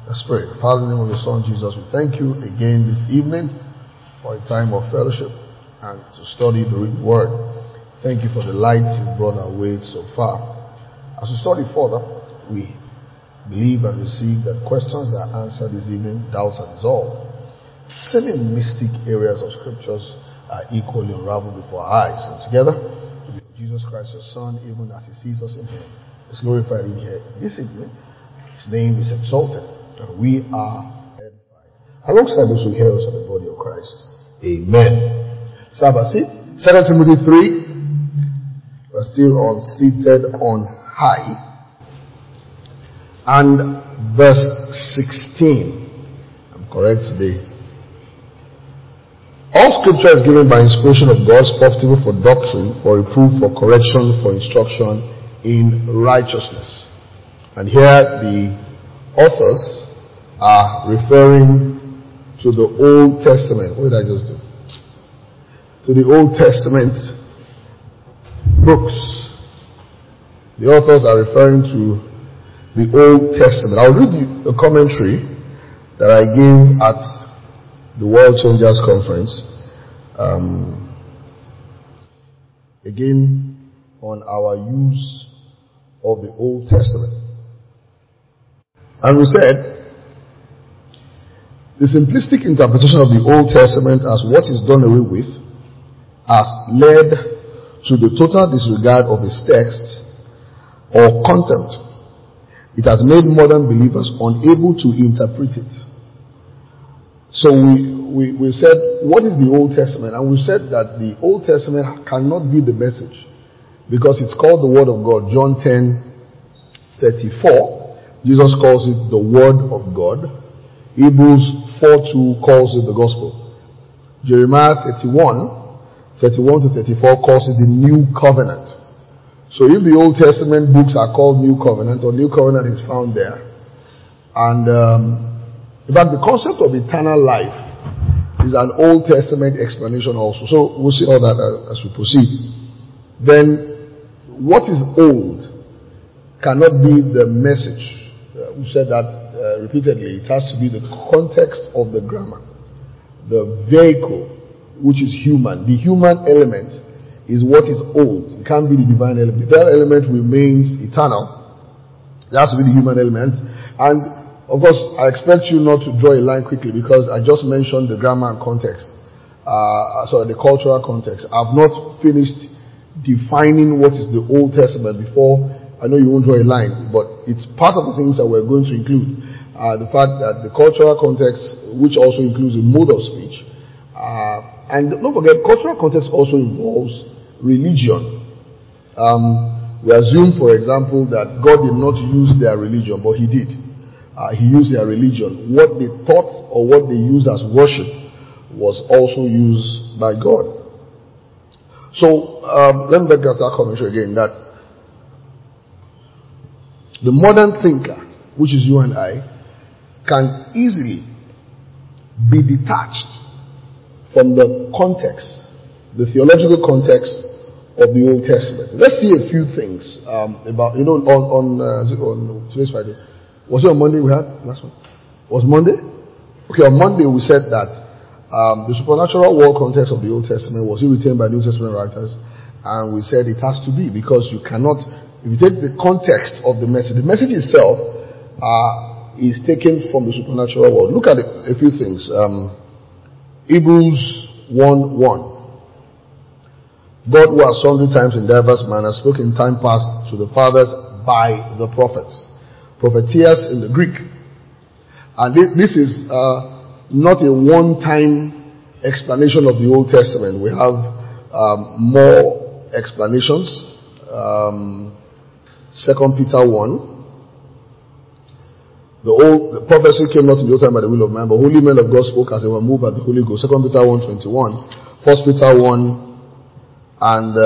Let's pray. Father, in the name of your Son, Jesus, we thank you again this evening for a time of fellowship and to study the written word. Thank you for the light you've brought our way so far. As we study further, we believe and receive that questions are answered this evening, doubts are dissolved. Seeming mystic areas of scriptures are equally unraveled before our eyes. And together, Jesus Christ, your Son, even as he sees us in him, is glorified in here this evening. His name is exalted. And we are edified. Alongside those who hear us in the body of Christ. Amen. So have a seat. 2 Timothy 3. We're still on seated on high. And verse 16. I'm correct today. All scripture is given by inspiration of God, profitable for doctrine, for reproof, for correction, for instruction in righteousness. And here the authors are referring to the Old Testament. What did I just do? To the Old Testament books. The authors are referring to the Old Testament. I'll read you the commentary that I gave at the World Changers Conference. Again, on our use of the Old Testament. And we said, the simplistic interpretation of the Old Testament as what is done away with has led to the total disregard of its text or content. It has made modern believers unable to interpret it. So we said, what is the Old Testament? And we said that the Old Testament cannot be the message because it's called the Word of God. John 10:34, Jesus calls it the Word of God. Hebrews 4:2 calls it the Gospel. Jeremiah 31:31 to 34 calls it the New Covenant. So if the Old Testament books are called New Covenant, or New Covenant is found there, and in fact the concept of eternal life is an Old Testament explanation also. So we'll see all that as we proceed. Then what is old cannot be the message. We said that repeatedly. It has to be the context of the grammar. The vehicle, which is human. The human element is what is old. It can't be the divine element. The divine element remains eternal. It has to be the human element. And of course, I expect you not to draw a line quickly because I just mentioned the grammar and context. The cultural context. I've not finished defining what is the Old Testament before. I know you won't draw a line, but it's part of the things that we're going to include. The fact that the cultural context, which also includes the mode of speech, and don't forget, cultural context also involves religion. We assume, for example, that God did not use their religion, but He did. He used their religion. What they taught or what they used as worship was also used by God. So let me back up that commentary again. That the modern thinker, which is you and I, can easily be detached from the context, the theological context of the Old Testament. Let's see a few things about, on today's Friday. Was it on Monday we had last one? Was Monday? Okay, on Monday we said that the supernatural world context of the Old Testament was retained by New Testament writers, and we said it has to be because you cannot. If you take the context of the message itself is taken from the supernatural world. Look at a few things. Hebrews 1:1. God, who has sundry times in diverse manners spoke in time past to the fathers by the prophets. Prophetess in the Greek. And this is not a one-time explanation of the Old Testament. We have more explanations. 2 Peter 1. The prophecy came not in the old time by the will of man, but holy men of God spoke as they were moved by the Holy Ghost. 2 Peter 1:21. 1 Peter 1 and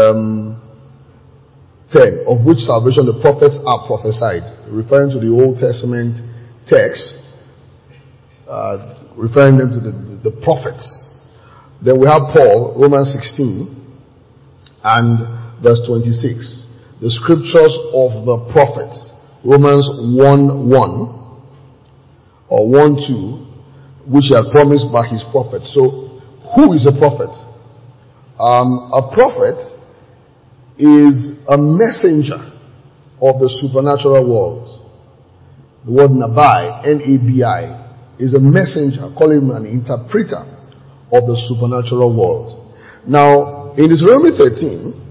10, of which salvation the prophets are prophesied, referring to the Old Testament text, referring them to the prophets. Then we have Paul, Romans 16 and verse 26. The scriptures of the prophets, Romans 1:1, or want to, which he had promised by his prophet. So, who is a prophet? A prophet is a messenger of the supernatural world. The word Nabai, N-A-B-I, is a messenger, call him an interpreter of the supernatural world. Now, in Deuteronomy 13,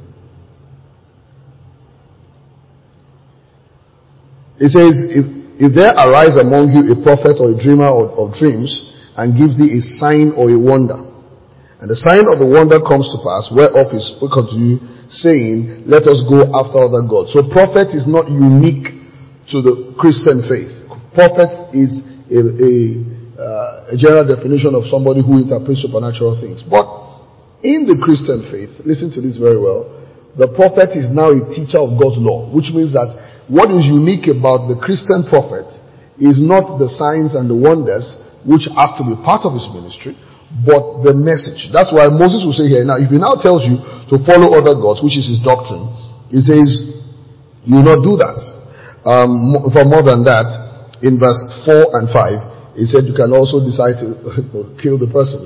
it says, if there arise among you a prophet or a dreamer of dreams, and give thee a sign or a wonder, and the sign of the wonder comes to pass, whereof is spoken to you, saying, let us go after other gods. So prophet is not unique to the Christian faith. Prophet is a general definition of somebody who interprets supernatural things. But in the Christian faith, listen to this very well, the prophet is now a teacher of God's law, which means that what is unique about the Christian prophet is not the signs and the wonders, which has to be part of his ministry, but the message. That's why Moses will say here, now if he now tells you to follow other gods, which is his doctrine, he says, you will not do that. For more than that, in verse 4 and 5, he said you can also decide to kill the person,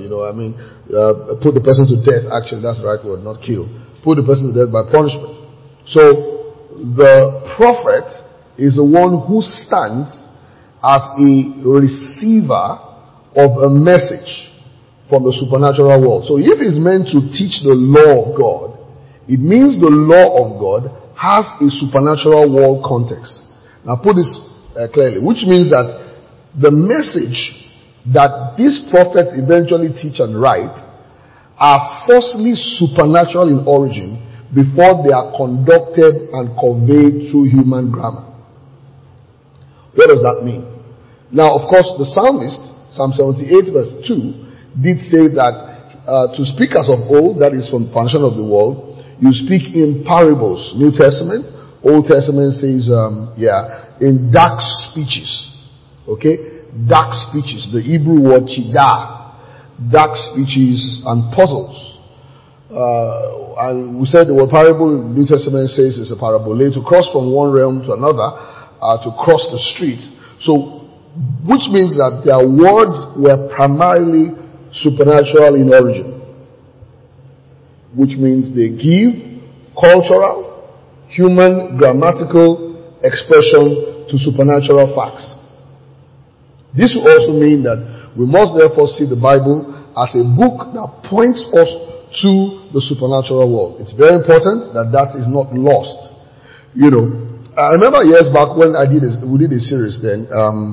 put the person to death. Actually, that's the right word, not kill. Put the person to death by punishment. So, the prophet is the one who stands as a receiver of a message from the supernatural world. So if he's meant to teach the law of God, it means the law of God has a supernatural world context. Now put this clearly, which means that the message that this prophet eventually teach and write are firstly supernatural in origin, before they are conducted and conveyed through human grammar. What does that mean? Now, of course, the psalmist, Psalm 78 verse 2, did say that to speak as of old, that is from the foundation of the world, you speak in parables. New Testament, Old Testament says, in dark speeches. Okay? Dark speeches. The Hebrew word chidah. Dark speeches and puzzles. And we said the word parable in the New Testament says it's a parabole, to cross from one realm to another, to cross the street. So, which means that their words were primarily supernatural in origin. Which means they give cultural, human, grammatical expression to supernatural facts. This will also mean that we must therefore see the Bible as a book that points us to the supernatural world. It's very important that is not lost. I remember years back when we did a series then,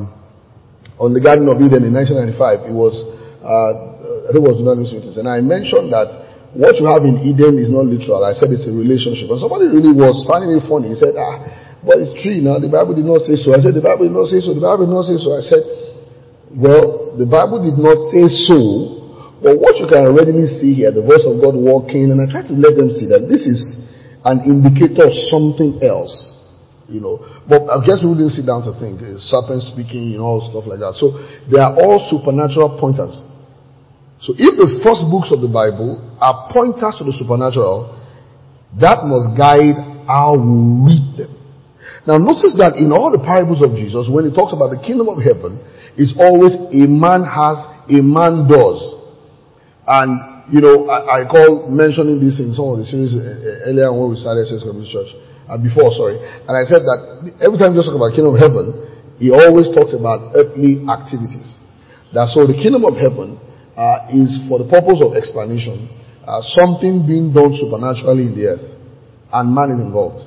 on the Garden of Eden in 1995. It was, I think it was United States, and I mentioned that what you have in Eden is not literal. I said it's a relationship. And somebody really was finding it funny. He said, but it's true now. The Bible did not say so. I said, the Bible did not say so. The Bible did not say so. I said, well, the Bible did not say so. But what you can readily see here, the voice of God walking, and I try to let them see that this is an indicator of something else, But I guess we didn't sit down to think. Serpent speaking, all stuff like that. So they are all supernatural pointers. So if the first books of the Bible are pointers to the supernatural, that must guide how we read them. Now notice that in all the parables of Jesus, when he talks about the kingdom of heaven, it's always a man has, a man does. And, I call mentioning this in some of the series earlier when we started Saints Community Church. Before, sorry. And I said that every time Jesus talks about kingdom of heaven, he always talks about earthly activities. So the kingdom of heaven is for the purpose of explanation, something being done supernaturally in the earth. And man is involved.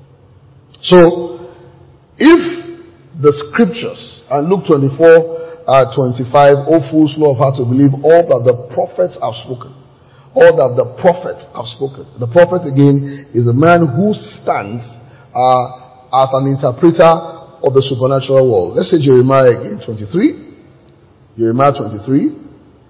So, if the scriptures, and Luke 24:25, O fools, slow of heart to believe all that the prophets have spoken. All that the prophets have spoken. The prophet again is a man who stands as an interpreter of the supernatural world. Let's say Jeremiah again, 23. Jeremiah 23.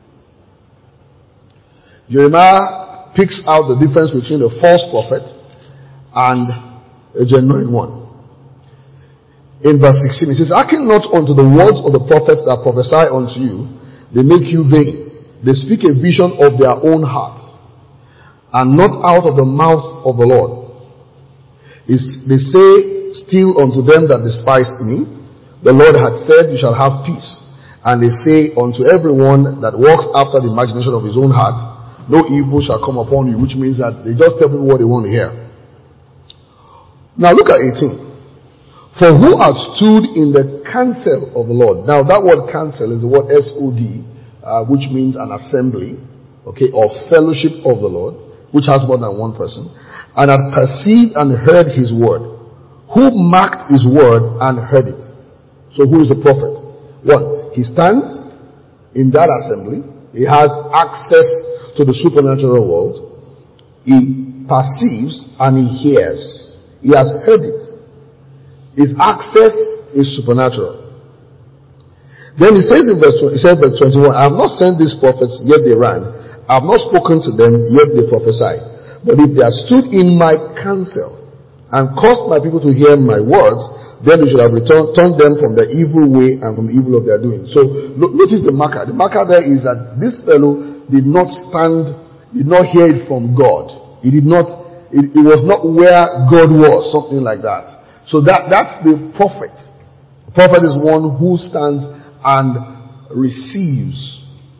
Jeremiah picks out the difference between a false prophet and a genuine one. In verse 16, it says, hearken not unto the words of the prophets that prophesy unto you. They make you vain. They speak a vision of their own hearts, and not out of the mouth of the Lord. They say still unto them that despise me, the Lord hath said, you shall have peace. And they say, unto everyone that walks after the imagination of his own heart, no evil shall come upon you, which means that they just tell people what they want to hear. Now look at 18. For who hath stood in the counsel of the Lord? Now that word counsel is the word SOD, which means an assembly, okay, or fellowship of the Lord, which has more than one person, and hath perceived and heard his word. Who marked his word and heard it? So who is the prophet? One, he stands in that assembly. He has access to the supernatural world. He perceives and he hears. He has heard it. His access is supernatural. Then he says in verse 21, I have not sent these prophets, yet they ran. I have not spoken to them, yet they prophesied. But if they have stood in my counsel and caused my people to hear my words, then we should have turned them from the evil way and from the evil of their doing. So notice the marker. The marker there is that this fellow did not hear it from God. It was not where God was, something like that. So that's the prophet. The prophet is one who stands and receives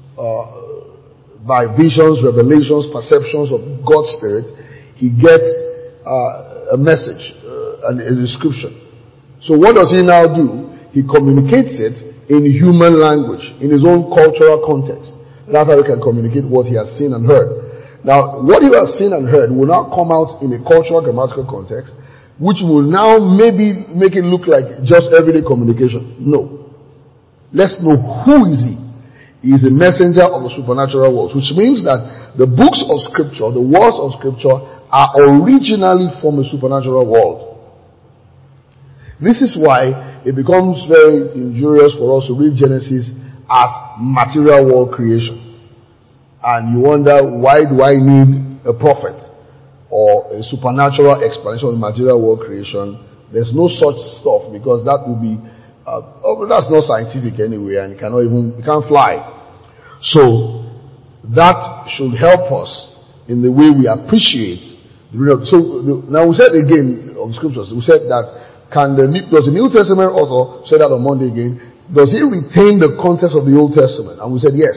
by visions, revelations, perceptions of God's Spirit. He gets a message, a description. So what does he now do? He communicates it in human language, in his own cultural context. That's how he can communicate what he has seen and heard. Now, what he has seen and heard will now come out in a cultural, grammatical context, which will now maybe make it look like just everyday communication. No. Let's know who is he. He is a messenger of the supernatural world, which means that the books of Scripture, the words of Scripture, are originally from a supernatural world. This is why it becomes very injurious for us to read Genesis as material world creation. And you wonder, why do I need a prophet or a supernatural explanation of material world creation? There's no such stuff, because that would be, that's not scientific anyway, and it can't fly. So that should help us in the way we appreciate. So now we said again of the scriptures, we said that does the New Testament author say that on Monday again? Does he retain the context of the Old Testament? And we said yes.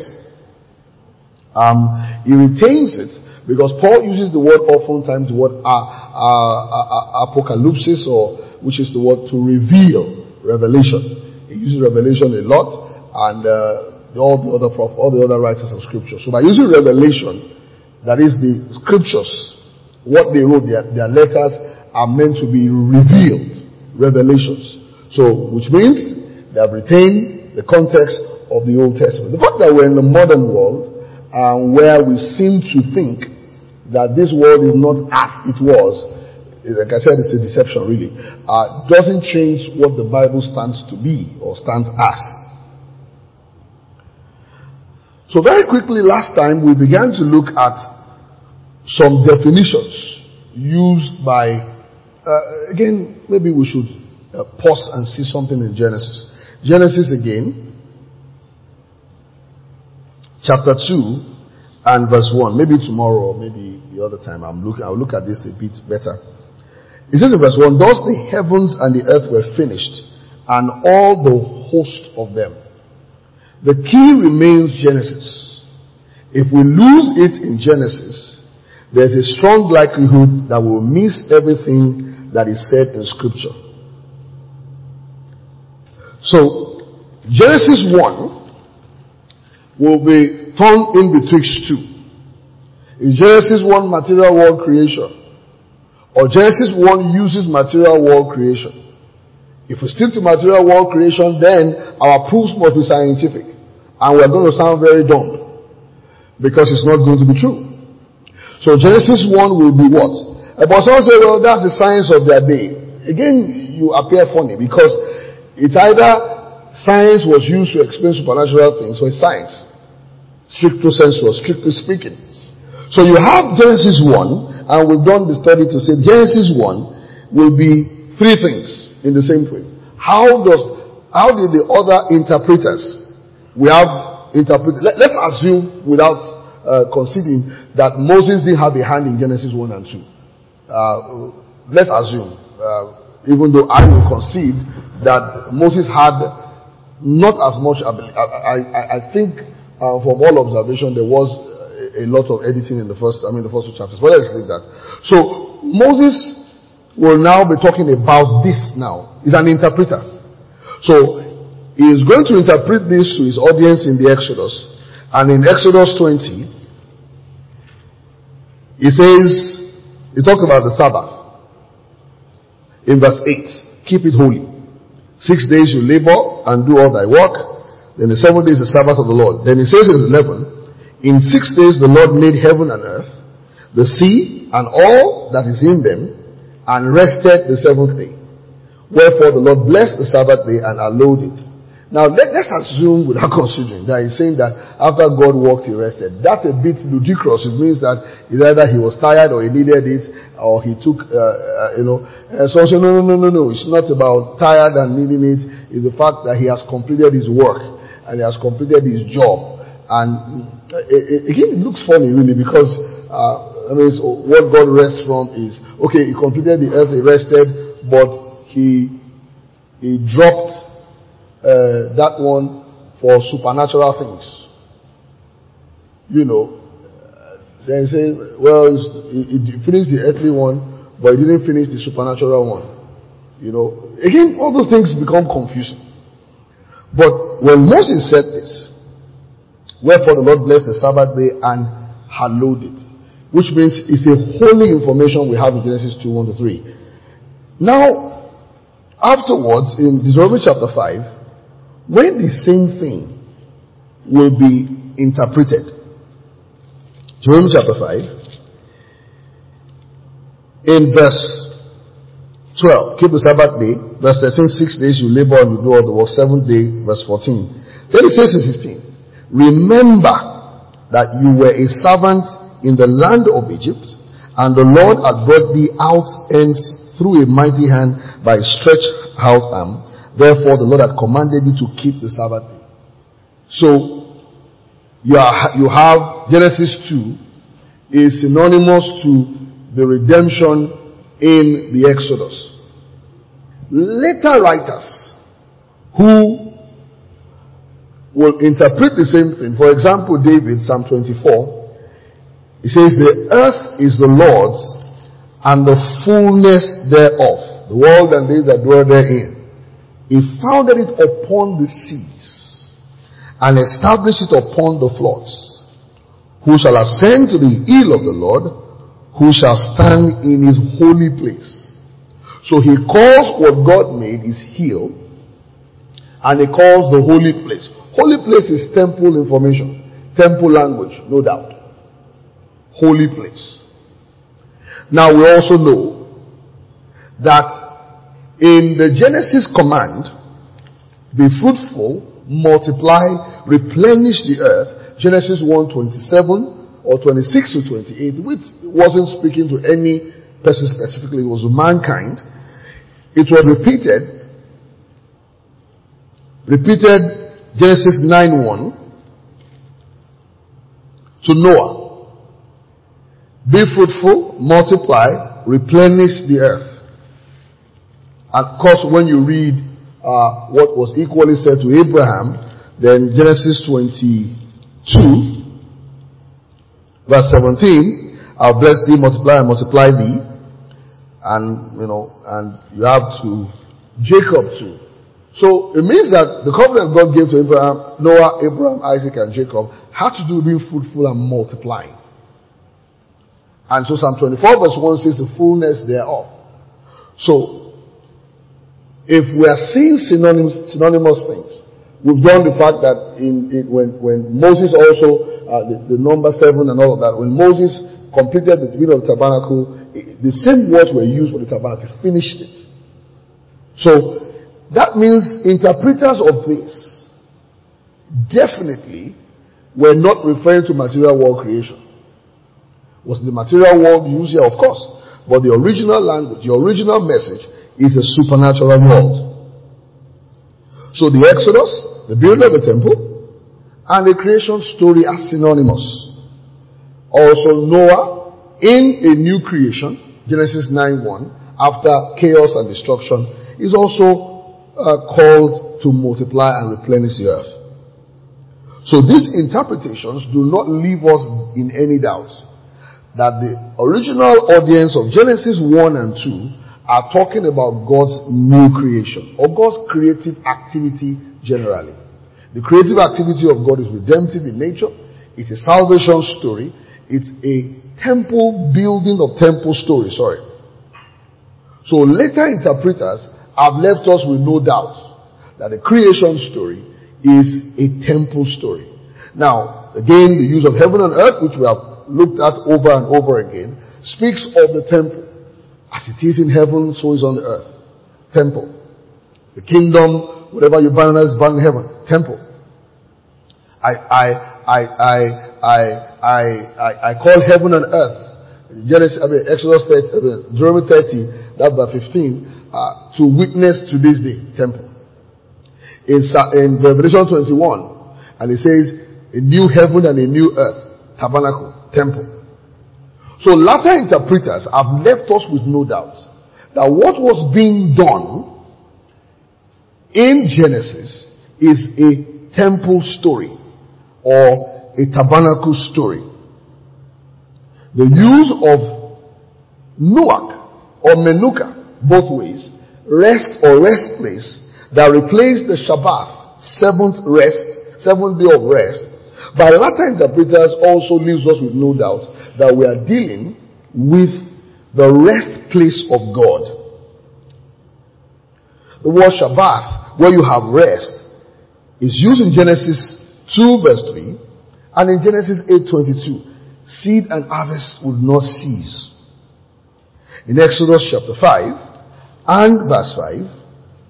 He retains it because Paul uses the word oftentimes, the word apocalypsis, or which is the word to reveal, revelation. He uses revelation a lot, and all the other writers of Scripture. So by using revelation, that is the Scriptures, what they wrote, their letters are meant to be revealed. Revelations. So, which means they have retained the context of the Old Testament. The fact that we're in the modern world, where we seem to think that this world is not as it was, like I said, it's a deception really, doesn't change what the Bible stands to be or stands as. So very quickly last time we began to look at some definitions used by again, maybe we should pause and see something in Genesis. Genesis again, chapter 2 and verse 1. Maybe tomorrow or maybe the other time I'll look at this a bit better. It says in verse 1, thus the heavens and the earth were finished, and all the host of them. The key remains Genesis. If we lose it in Genesis, there's a strong likelihood that we'll miss everything that is said in Scripture. So, Genesis 1 will be turned in betwixt two. Is Genesis 1 material world creation? Or Genesis 1 uses material world creation? If we stick to material world creation, then our proofs must be scientific. And we're going to sound very dumb. Because it's not going to be true. So Genesis 1 will be what? But some say, well, that's the science of their day. Again, you appear funny because it's either science was used to explain supernatural things or it's science. Stricto sensu, strictly speaking. So you have Genesis 1, and we've done the study to say Genesis 1 will be three things in the same frame. How did the other interpreters, let's assume without conceding that Moses didn't have a hand in Genesis 1 and 2. Let's assume, even though I will concede that Moses had not as much. I think from all observation there was a lot of editing in the first two chapters. But let's leave that. So Moses will now be talking about this now. He's an interpreter. So he is going to interpret this to his audience in the Exodus. And in Exodus 20, he talks about the Sabbath. In verse 8, keep it holy. 6 days you labor and do all thy work. Then the 7th day is the Sabbath of the Lord. Then he says in 11, in 6 days the Lord made heaven and earth, the sea and all that is in them, and rested the 7th day. Wherefore the Lord blessed the Sabbath day and allowed it. Now let's assume, without considering, that he's saying that after God worked, he rested. That's a bit ludicrous. It means that either he was tired or he needed it, or he took, So no. It's not about tired and needing it. It's the fact that he has completed his work and he has completed his job. And again, it looks funny really because so what God rests from is, okay, he completed the earth, he rested, but he dropped that one for supernatural things. Then say, well, he finished the earthly one, but he didn't finish the supernatural one. Again, all those things become confusing. But when Moses said this, wherefore the Lord blessed the Sabbath day and hallowed it, which means it's a holy information we have in Genesis 2:1-3. Now, afterwards, in Deuteronomy chapter 5, when the same thing will be interpreted, Deuteronomy chapter 5, in verse 12, keep the Sabbath day. Verse 13, 6 days you labor and you do all the work. 7th day, verse 14. Then it says in 15, remember that you were a servant in the land of Egypt, and the Lord had brought thee out hence through a mighty hand by a stretched out arm. Therefore the Lord had commanded you to keep the Sabbath day. So you have Genesis 2 is synonymous to the redemption in the Exodus. Later writers who will interpret the same thing, for example, David, Psalm 24, he says, the earth is the Lord's and the fullness thereof, the world and they that dwell therein. He founded it upon the seas and established it upon the floods. Who shall ascend to the hill of the Lord? Who shall stand in his holy place? So he calls what God made his hill, and he calls the holy place. Holy place is temple information, temple language, no doubt. Holy place. Now we also know that in the Genesis command, be fruitful, multiply, replenish the earth, Genesis 1:27 or 26-28, which wasn't speaking to any person specifically, it was mankind. It was repeated Genesis 9:1 to Noah. Be fruitful, multiply, replenish the earth. And of course, when you read what was equally said to Abraham, then Genesis 22, verse 17, I'll bless thee, multiply and multiply thee. And, and you have to Jacob too. So it means that the covenant God gave to Abraham, Noah, Abraham, Isaac, and Jacob had to do with being fruitful and multiplying. And so Psalm 24 verse 1 says the fullness thereof. So, if we are seeing synonymous things, we've done the fact that when Moses also, the number 7 and all of that, when Moses completed the building of the tabernacle, the same words were used for the tabernacle, finished it. So, that means interpreters of this definitely were not referring to material world creation. Was the material world used here? Of course. But the original language, the original message is a supernatural world. So the Exodus, the building of the temple, and the creation story are synonymous. Also Noah in a new creation, Genesis 9:1, after chaos and destruction, is also called to multiply and replenish the earth. So these interpretations do not leave us in any doubt that the original audience of Genesis 1 and 2 are talking about God's new creation or God's creative activity generally. The creative activity of God is redemptive in nature. It's a salvation story. It's a temple building of temple story. So later interpreters have left us with no doubt that the creation story is a temple story. Now, again, the use of heaven and earth, which we have looked at over and over again, speaks of the temple. As it is in heaven, so is on the earth. Temple. The kingdom, whatever you bind on earth is bound in heaven. Temple. I call heaven and earth. Exodus 30, Deuteronomy 30, that by 15, to witness to this day. Temple. In Revelation 21, and it says, a new heaven and a new earth, tabernacle, temple. So latter interpreters have left us with no doubt that what was being done in Genesis is a temple story or a tabernacle story. The use of Nuach or Menucha, both ways, rest or rest place, that replaced the Shabbat, seventh day of rest, by latter interpreters also leaves us with no doubt that we are dealing with the rest place of God. The word Shabbat, where you have rest, is used in Genesis 2 verse 3 and in Genesis 8:22. Seed and harvest would not cease. In Exodus chapter 5 and verse 5,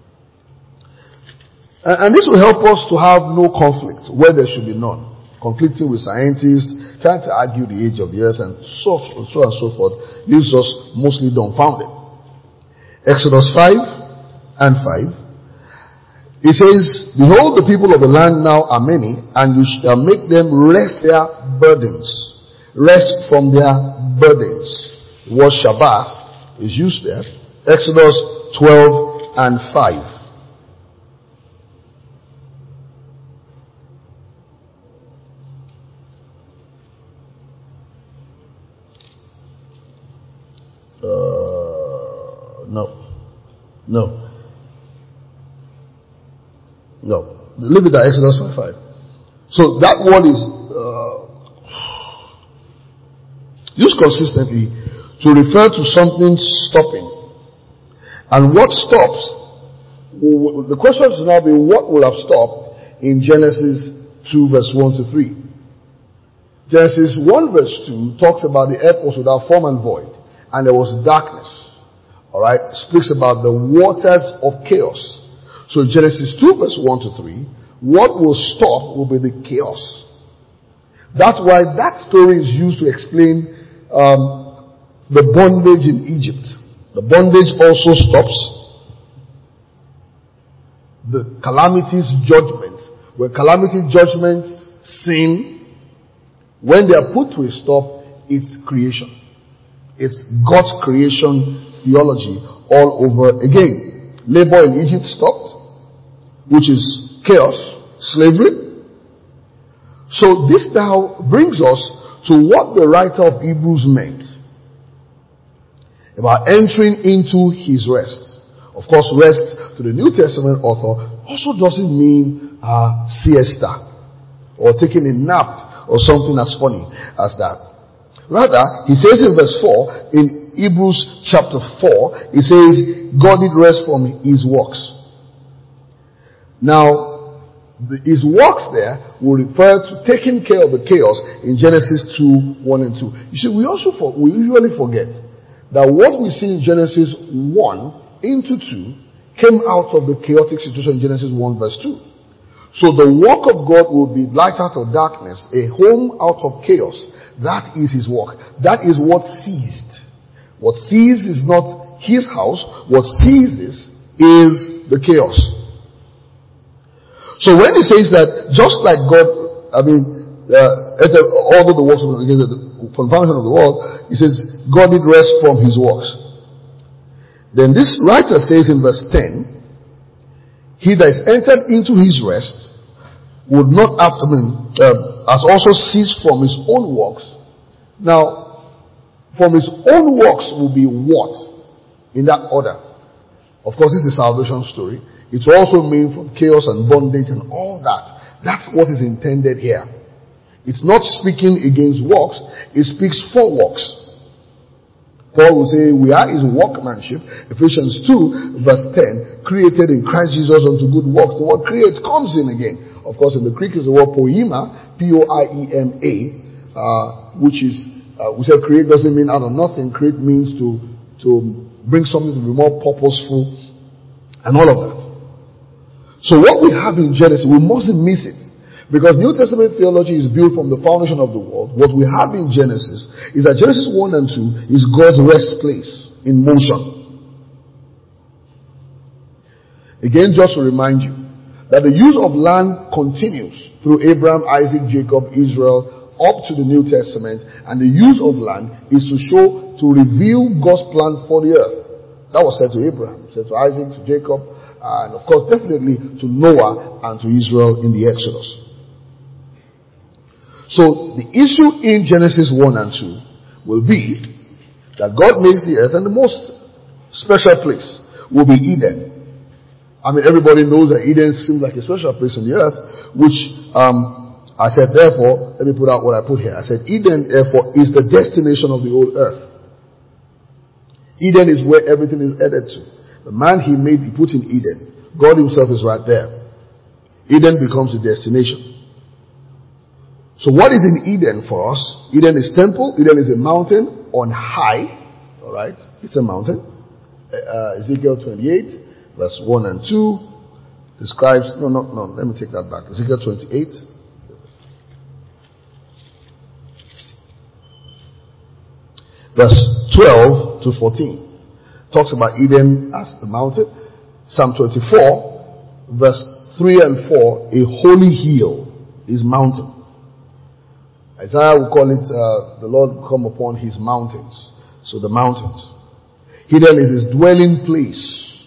and this will help us to have no conflict where there should be none. Conflicting with scientists, trying to argue the age of the earth and so on and so forth leaves us mostly dumbfounded. Exodus 5 and 5. It says, behold, the people of the land now are many, and you shall make them rest their burdens. Rest from their burdens. The word Shabbat is used there. Exodus 12 and 5. No. Leave it at Exodus 5:5. So that word is used consistently to refer to something stopping. And what stops? The question should now be, what will have stopped in Genesis 2 verse 1 to 3? Genesis 1 verse 2 talks about the earth was without form and void, and there was darkness. Alright, speaks about the waters of chaos. So Genesis 2 verse 1 to 3, what will stop will be the chaos. That's why that story is used to explain the bondage in Egypt. The bondage also stops. The calamities judgment. When calamity judgments sin, when they are put to a stop, it's creation. It's God's creation theology all over again. Labor in Egypt stopped, which is chaos, slavery. So this now brings us to what the writer of Hebrews meant about entering into his rest. Of course, rest to the New Testament author also doesn't mean siesta or taking a nap or something as funny as that. Rather, he says in verse 4 in Hebrews chapter 4, it says, God did rest from his works. Now, his works there will refer to taking care of the chaos in Genesis 2, 1 and 2. You see, we usually forget that what we see in Genesis 1 into 2 came out of the chaotic situation in Genesis 1 verse 2. So the work of God will be light out of darkness, a home out of chaos. That is his work. That is what ceased. What ceased is not his house. What ceases is the chaos. So when he says that, just like God, although the works of the foundation of the world, he says, God did rest from his works. Then this writer says in verse 10, He that is entered into his rest would not have, has also ceased from his own works. Now, from his own works will be what? In that order. Of course, this is a salvation story. It will also mean from chaos and bondage and all that. That's what is intended here. It's not speaking against works. It speaks for works. Paul will say, we are his workmanship, Ephesians 2 verse 10, created in Christ Jesus unto good works. The word create comes in again. Of course, in the Greek is the word poema, P-O-I-E-M-A, which is, we said create doesn't mean out of nothing. Create means to bring something to be more purposeful and all of that. So what we have in Genesis, we mustn't miss it. Because New Testament theology is built from the foundation of the world. What we have in Genesis is that Genesis 1 and 2 is God's rest place in motion. Again, just to remind you that the use of land continues through Abraham, Isaac, Jacob, Israel, up to the New Testament. And the use of land is to reveal God's plan for the earth. That was said to Abraham, said to Isaac, to Jacob, and of course definitely to Noah and to Israel in the Exodus. So the issue in Genesis 1 and 2 will be that God makes the earth, and the most special place will be Eden. I mean, everybody knows that Eden seems like a special place on the earth, which I said, therefore, let me put out what I put here. I said, Eden, therefore, is the destination of the whole earth. Eden is where everything is headed to. The man he made, he put in Eden. God himself is right there. Eden becomes the destination. So what is in Eden for us? Eden is temple. Eden is a mountain on high. Alright? It's a mountain. Ezekiel 28, verse 1 and 2 describes, no, let me take that back. Ezekiel 28. Verse 12 to 14 talks about Eden as the mountain. Psalm 24, verse 3 and 4, a holy hill is mountain. Isaiah will call it, the Lord will come upon his mountains. So the mountains. Eden is his dwelling place.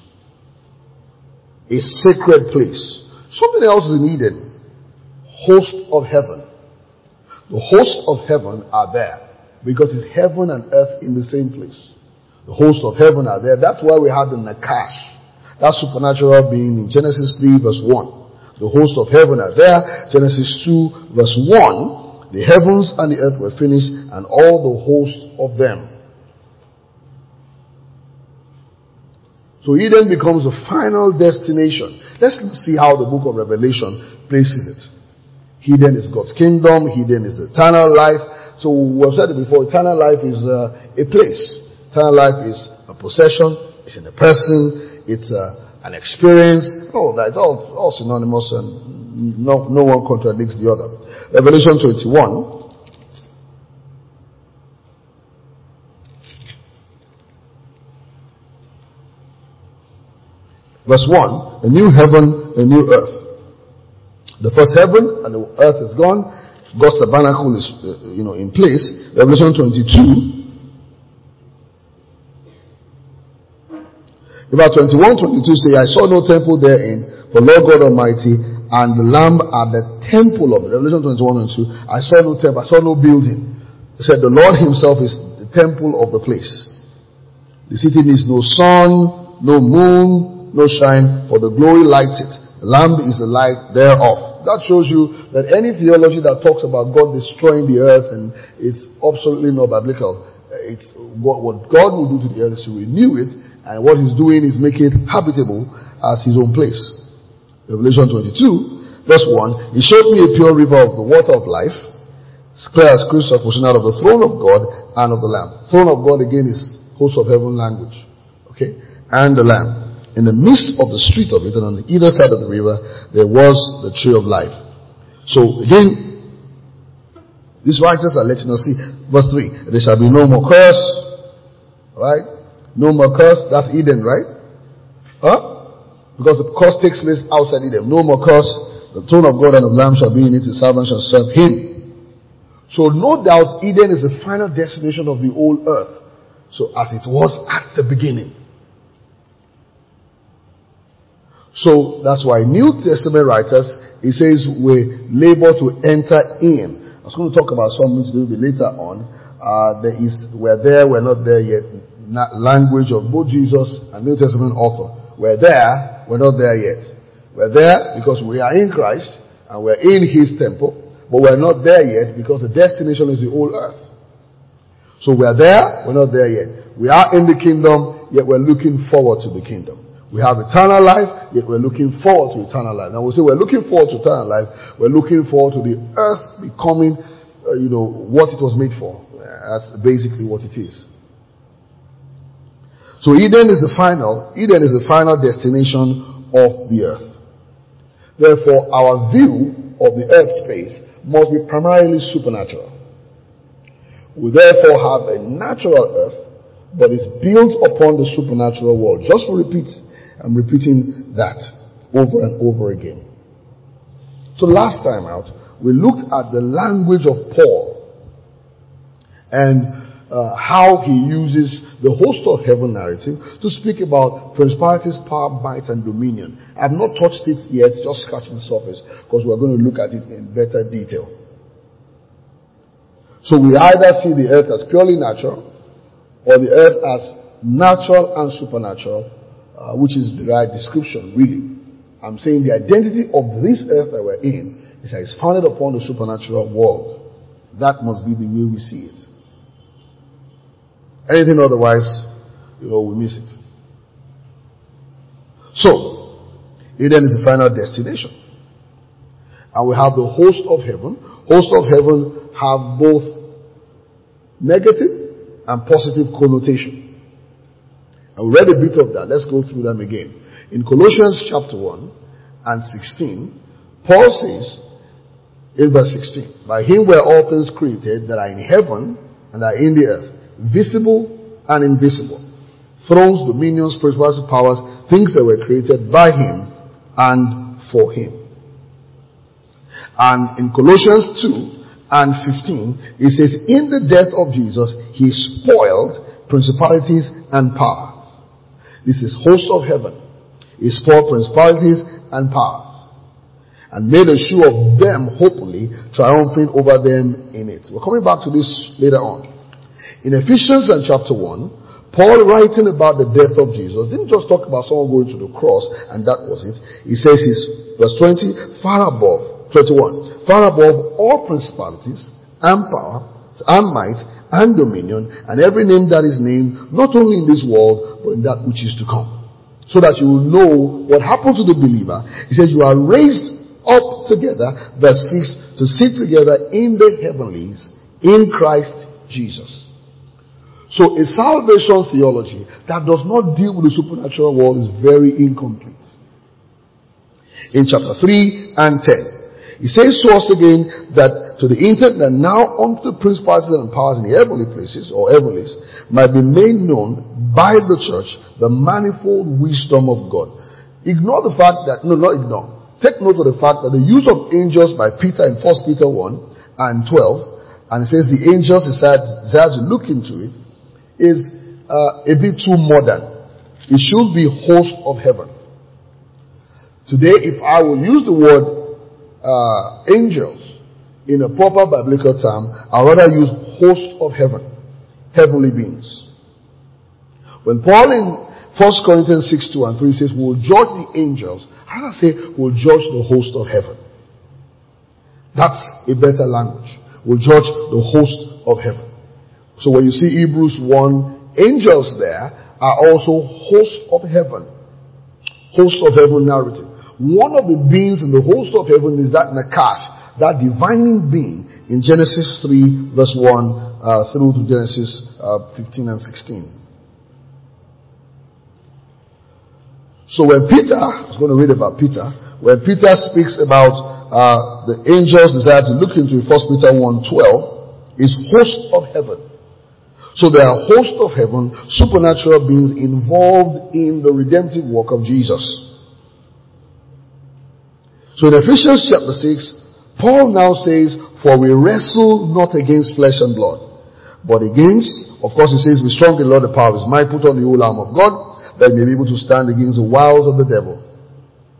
A sacred place. Something else is in Eden. Host of heaven. The hosts of heaven are there. Because it's heaven and earth in the same place. The hosts of heaven are there. That's why we have the Nakash. That supernatural being in Genesis 3 verse 1. The hosts of heaven are there. Genesis 2 verse 1. The heavens and the earth were finished, and all the host of them. So Eden becomes the final destination. Let's see how the book of Revelation places it. Eden is God's kingdom. Eden is the eternal life. So we've said it before, eternal life is a place. Eternal life is a possession. It's in a person. It's an experience. Oh, that's all synonymous, and no one contradicts the other. Revelation 21. Verse 1. A new heaven, a new earth. The first heaven and the earth is gone. God's tabernacle is, in place. Revelation 22. About 21, 22 say, I saw no temple therein, for Lord God Almighty and the Lamb are the temple of it. Revelation 21 and 2. I saw no temple, I saw no building. He said, the Lord himself is the temple of the place. The city needs no sun, no moon, no shine, for the glory lights it. The Lamb is the light thereof. That shows you that any theology that talks about God destroying the earth, and it's absolutely not biblical. It's what God will do to the earth is to renew it, and what he's doing is make it habitable as his own place. Revelation 22, verse 1, he showed me a pure river of the water of life, clear as crystal, pushing out of the throne of God and of the Lamb. Throne of God again is host of heaven language. Okay? And the Lamb. In the midst of the street of it, and on either side of the river, there was the tree of life. So again, these writers are letting us see, verse 3, there shall be no more curse. Right? No more curse. That's Eden, right? Huh? Because the curse takes place outside Eden. No more curse. The throne of God and of the Lamb shall be in it. His servants shall serve him. So no doubt Eden is the final destination of the whole earth. So as it was at the beginning. So that's why New Testament writers, it says we labor to enter in. I was going to talk about something a little bit later on. We're there, we're not there yet. Language of both Jesus and New Testament author. We're there, we're not there yet. We're there because we are in Christ and we're in His temple, but we're not there yet because the destination is the old earth. So we're there, we're not there yet. We are in the kingdom, yet we're looking forward to the kingdom. We have eternal life, yet we're looking forward to eternal life. Now we say we're looking forward to eternal life, we're looking forward to the earth becoming, what it was made for. That's basically what it is. So Eden is the final destination of the earth. Therefore, our view of the earth space must be primarily supernatural. We therefore have a natural earth, but it's built upon the supernatural world. Just to repeat, I'm repeating that over and over again. So last time out, we looked at the language of Paul and how he uses the host of heaven narrative to speak about principalities, power, might, and dominion. I've not touched it yet, just scratching the surface, because we're going to look at it in better detail. So we either see the earth as purely natural, or the earth as natural and supernatural, which is the right description, really. I'm saying the identity of this earth that we're in is that it's founded upon the supernatural world. That must be the way we see it. Anything otherwise, we miss it. So, Eden is the final destination. And we have the host of heaven. Host of heaven have both negative and positive connotation. And we read a bit of that. Let's go through them again. In Colossians chapter 1 and 16, Paul says, in verse 16, by Him were all things created that are in heaven and are in the earth, visible and invisible, thrones, dominions, principalities, powers, things that were created by Him and for Him. And in Colossians 2 and 15, it says, in the death of Jesus, He spoiled principalities and powers. This is host of heaven. He spoiled principalities and powers, and made a show of them openly, triumphing over them in it. We're coming back to this later on. In Ephesians chapter 1, Paul, writing about the death of Jesus, didn't just talk about someone going to the cross and that was it. He says, verse 20, far above, 21, far above all principalities and power and might and dominion and every name that is named, not only in this world, but in that which is to come. So that you will know what happened to the believer. He says, you are raised up together, verse 6, to sit together in the heavenlies in Christ Jesus. So a salvation theology that does not deal with the supernatural world is very incomplete. In chapter 3 and 10, he says to us again that to the intent that now unto the principalities and powers in the heavenly places or heavenlies might be made known by the church the manifold wisdom of God. Ignore the fact that, take note of the fact that the use of angels by Peter in 1 Peter 1 and 12, and it says the angels desire to look into it, is a bit too modern. It should be host of heaven. Today, if I will use the word angels in a proper biblical term, I'd rather use host of heaven, heavenly beings. When Paul in 1 Corinthians 6, 2 and 3 says, we'll judge the angels, I rather say we'll judge the host of heaven. That's a better language. We'll judge the host of heaven. So when you see Hebrews 1, angels there are also host of heaven. Host of heaven narrative. One of the beings in the host of heaven is that Nakash, that divining being in Genesis 3 verse 1 through to Genesis 15 and 16. So when Peter, I was going to read about Peter, when Peter speaks about the angels desire to look into 1 Peter 1:12, is host of heaven. So there are hosts of heaven, supernatural beings involved in the redemptive work of Jesus. So in Ephesians chapter 6, Paul now says, for we wrestle not against flesh and blood, but against, of course he says, we strong in the Lord the power of his might, put on the whole arm of God, that you may be able to stand against the wiles of the devil.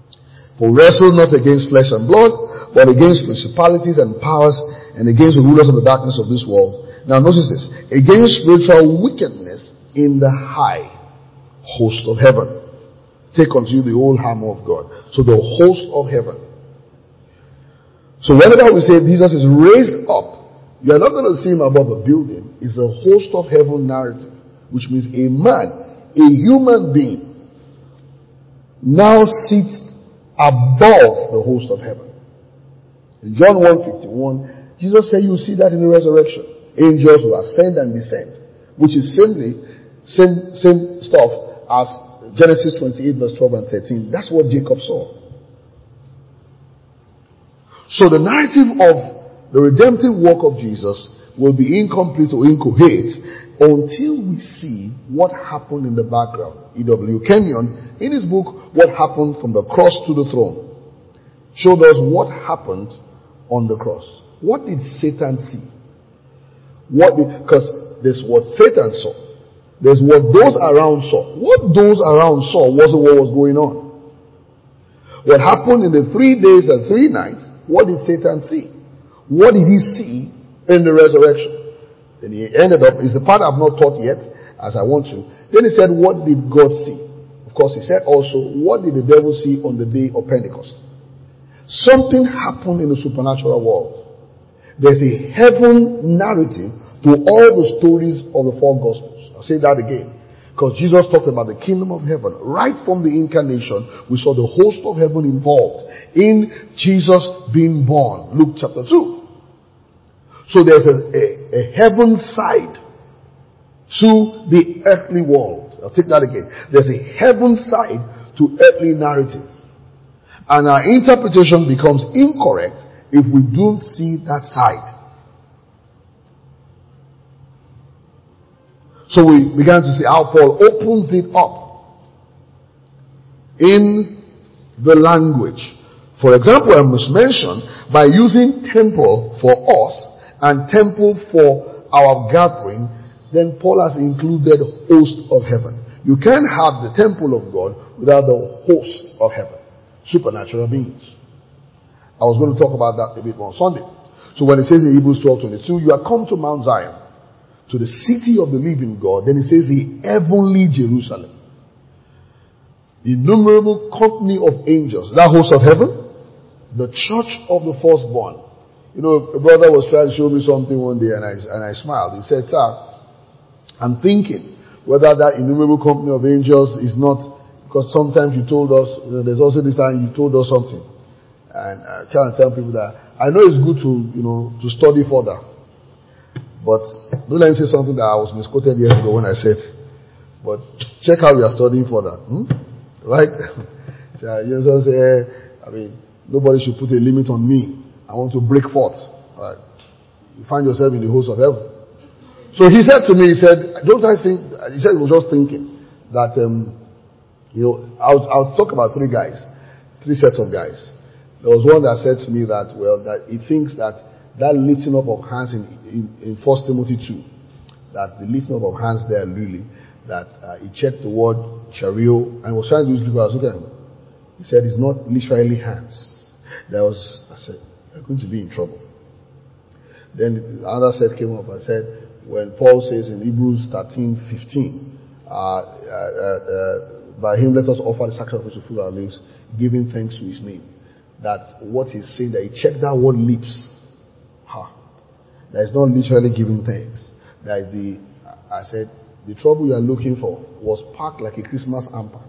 For we wrestle not against flesh and blood, but against principalities and powers, and against the rulers of the darkness of this world. Now notice this. Against spiritual wickedness in the high host of heaven. Take unto you the whole armor of God. So the host of heaven. So whenever we say Jesus is raised up, you are not going to see him above a building. It's a host of heaven narrative, which means a man, a human being, now sits above the host of heaven. In John 1:51, Jesus said you see that in the resurrection. Angels will ascend and descend, which is same stuff as Genesis 28 verse 12 and 13. That's what Jacob saw. So the narrative of the redemptive work of Jesus will be incomplete or incoherent until we see what happened in the background. E.W. Kenyon, in his book, What Happened from the Cross to the Throne, showed us what happened on the cross. What did Satan see? Because there's what Satan saw. There's what those around saw. What those around saw wasn't what was going on. What happened in the 3 days and 3 nights, what did Satan see? What did he see in the resurrection? Then he ended up, it's the part I've not taught yet, as I want to. Then he said, what did God see? Of course, he said also, what did the devil see on the day of Pentecost? Something happened in the supernatural world. There's a heaven narrative to all the stories of the 4 Gospels. I'll say that again. Because Jesus talked about the kingdom of heaven. Right from the incarnation, we saw the host of heaven involved in Jesus being born. Luke chapter 2. So there's a heaven side to the earthly world. I'll take that again. There's a heaven side to earthly narrative. And our interpretation becomes incorrect if we don't see that side. So we began to see how Paul opens it up in the language. For example, I must mention, by using temple for us and temple for our gathering, then Paul has included host of heaven. You can't have the temple of God without the host of heaven. Supernatural beings. I was going to talk about that a bit more on Sunday. So when it says in Hebrews 12:22, you are come to Mount Zion, to the city of the living God, then it says the heavenly Jerusalem. Innumerable company of angels. That host of heaven? The church of the firstborn. You know, a brother was trying to show me something one day and I smiled. He said, sir, I'm thinking whether that innumerable company of angels is not, because sometimes you told us, there's also this time you told us something. And I try to tell people that I know it's good to study further. But don't let me say something that I was misquoted years ago when I said, but check how we are studying further. Right? You just say, nobody should put a limit on me. I want to break forth. Right? You find yourself in the host of heaven. So he said to me, he said he was just thinking that, I'll talk about 3 sets of guys. There was one that said to me that he thinks that lifting up of hands in 1 Timothy 2, that the lifting up of hands there really, that he checked the word chariot and was trying to use people. I was looking at him. He said it's not literally hands. I said, you're going to be in trouble. Then another set came up and said, when Paul says in Hebrews 13:15, by him let us offer the sacrifice of food our lips, giving thanks to his name. That what he's saying, that he checked that word lips. That is not literally giving thanks. That is I said, the trouble you are looking for was packed like a Christmas hamper.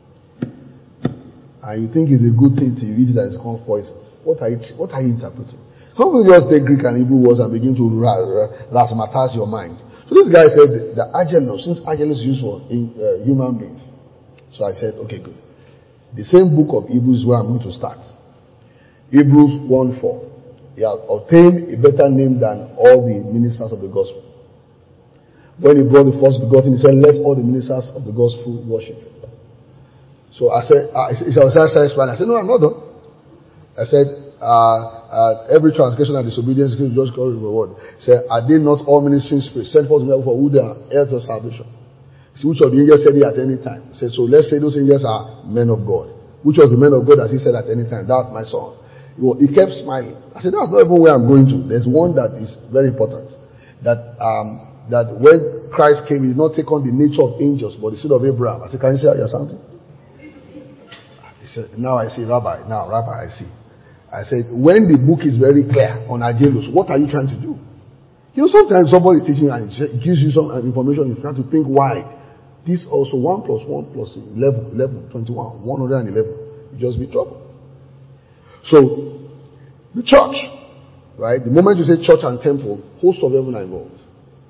And you think it's a good thing till you eat it and it's called poison. What are you interpreting? How will you just take Greek and Hebrew words and begin to razzmatazz your mind? So this guy said the angelos, since angelos is used for human beings. So I said, okay, good. The same book of Hebrews is where I'm going to start. Hebrews 1:4. He has obtained a better name than all the ministers of the gospel. When he brought the first begotten, he said, let all the ministers of the gospel worship him. So I said, I was satisfied. I said, no, I'm not done. I said, every transgression and disobedience is just glory reward. He said, are they not all ministering spirits sent forth for who they are heirs of salvation? See, which of the angels said it at any time? He said, so let's say those angels are men of God. which was the man of God, as he said at any time, that's my son. He kept smiling. I said, that's not even where I'm going to. There's one that is very important. That when Christ came, he did not take on the nature of angels, but the seed of Abraham. I said, can you say something? He said, now I see, Rabbi, I see. I said, when the book is very clear on Agelos, what are you trying to do? Sometimes somebody is teaching you and it gives you some information, you have to think wide. This also 1 + 1 + 11, 21, 111. You just be trouble. So, the church, right? The moment you say church and temple, host of heaven are involved.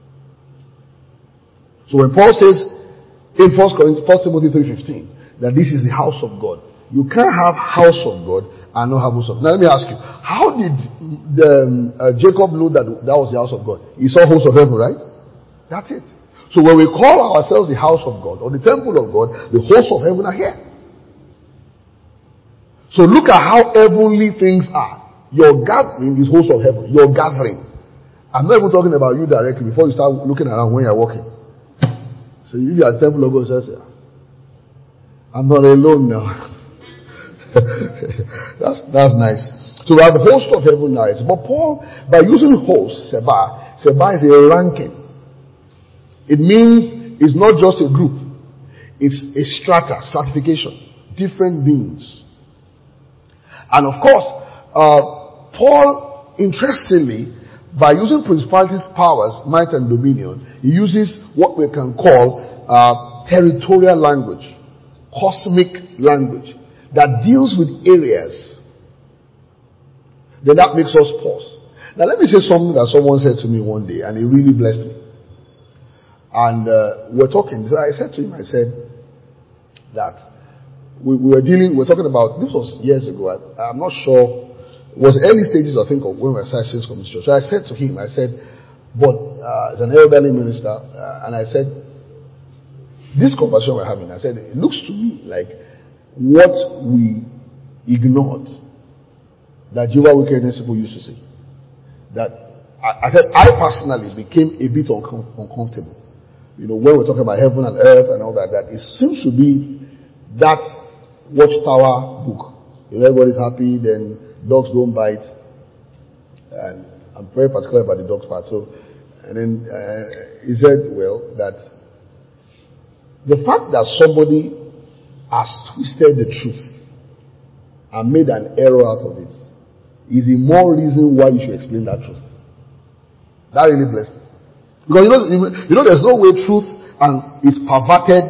So when Paul says in 1 Timothy 3:15 that this is the house of God, you can't have house of God and not have house of God. Now let me ask you, how did Jacob know that was the house of God? He saw host of heaven, right? That's it. So when we call ourselves the house of God or the temple of God, the hosts of heaven are here. So look at how heavenly things are. Your gathering is host of heaven. Your gathering. I'm not even talking about you directly before you start looking around when you're walking. So if you are the temple of God, you say, I'm not alone now. That's nice. So we have the host of heaven now. But Paul, by using host, Seba is a ranking. It means it's not just a group. It's a stratification. Different beings. And of course, Paul, interestingly, by using principalities, powers, might and dominion, he uses what we can call territorial language, cosmic language, that deals with areas. Then that makes us pause. Now let me say something that someone said to me one day, and it really blessed me. And we're talking. So I said to him, I said that we're talking about, this was years ago. I'm not sure. It was early stages, I think, of when we started Saints Community Church. So I said to him, I said, but as an elderly minister, and I said, this conversation we're having, I said, it looks to me like what we ignored that Jehovah's Witness people used to say. That I said, I personally became a bit uncomfortable. When we're talking about heaven and earth and all that it seems to be that Watchtower book. If everybody's happy, then dogs don't bite. And I'm very particular about the dog's part. So, and then he said, well, that the fact that somebody has twisted the truth and made an error out of it is the more reason why you should explain that truth. That really blessed me. Because there's no way truth and is perverted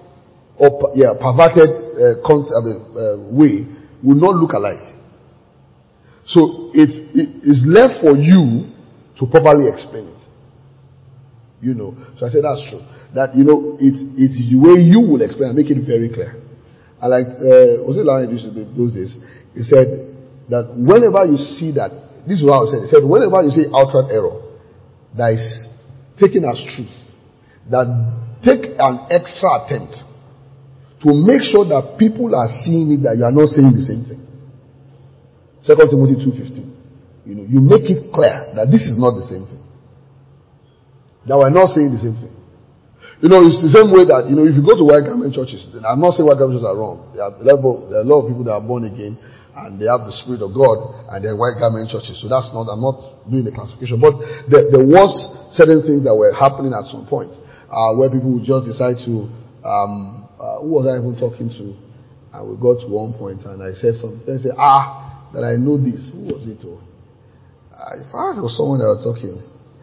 way will not look alike. So it's left for you to properly explain it. So I said that's true. That it's the way you will explain and make it very clear. And like was it Larry used to do those days? He said that whenever you see that, this is what I said. He said whenever you see outright error that is taken as truth, that take an extra attempt to make sure that people are seeing it, that you are not saying the same thing. 2 Timothy 2:15. You make it clear that this is not the same thing. That we're not saying the same thing. It's the same way that, if you go to white garment churches, then I'm not saying white garment churches are wrong. There are a lot of people that are born again and they have the Spirit of God and they're white garment churches. So I'm not doing the classification. But there was certain things that were happening at some point, where people would just decide to, who was I even talking to? And we got to one point and I said something. They said, that I know this. Who was it? If I was someone that was talking,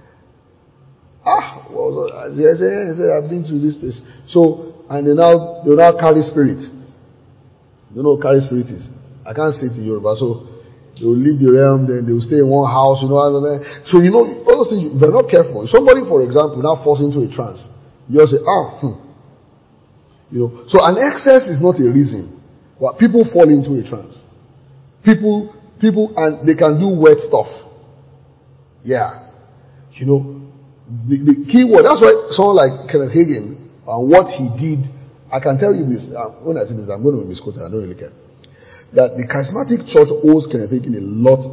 they say, I've been to this place. So, and they now carry spirit. You know what carry spirit is? I can't say it in Yoruba. So, they will leave the realm, then they will stay in one house, So, all those things, if they're not careful, if somebody, for example, now falls into a trance, you just say, So, an excess is not a reason. But people fall into a trance. People, and they can do weird stuff. Yeah. The key word, that's why someone like Kenneth Hagin, what he did, I can tell you this, when I say this, I'm going to be misquoted, I don't really care. That the charismatic church owes Kenneth Hagin a lot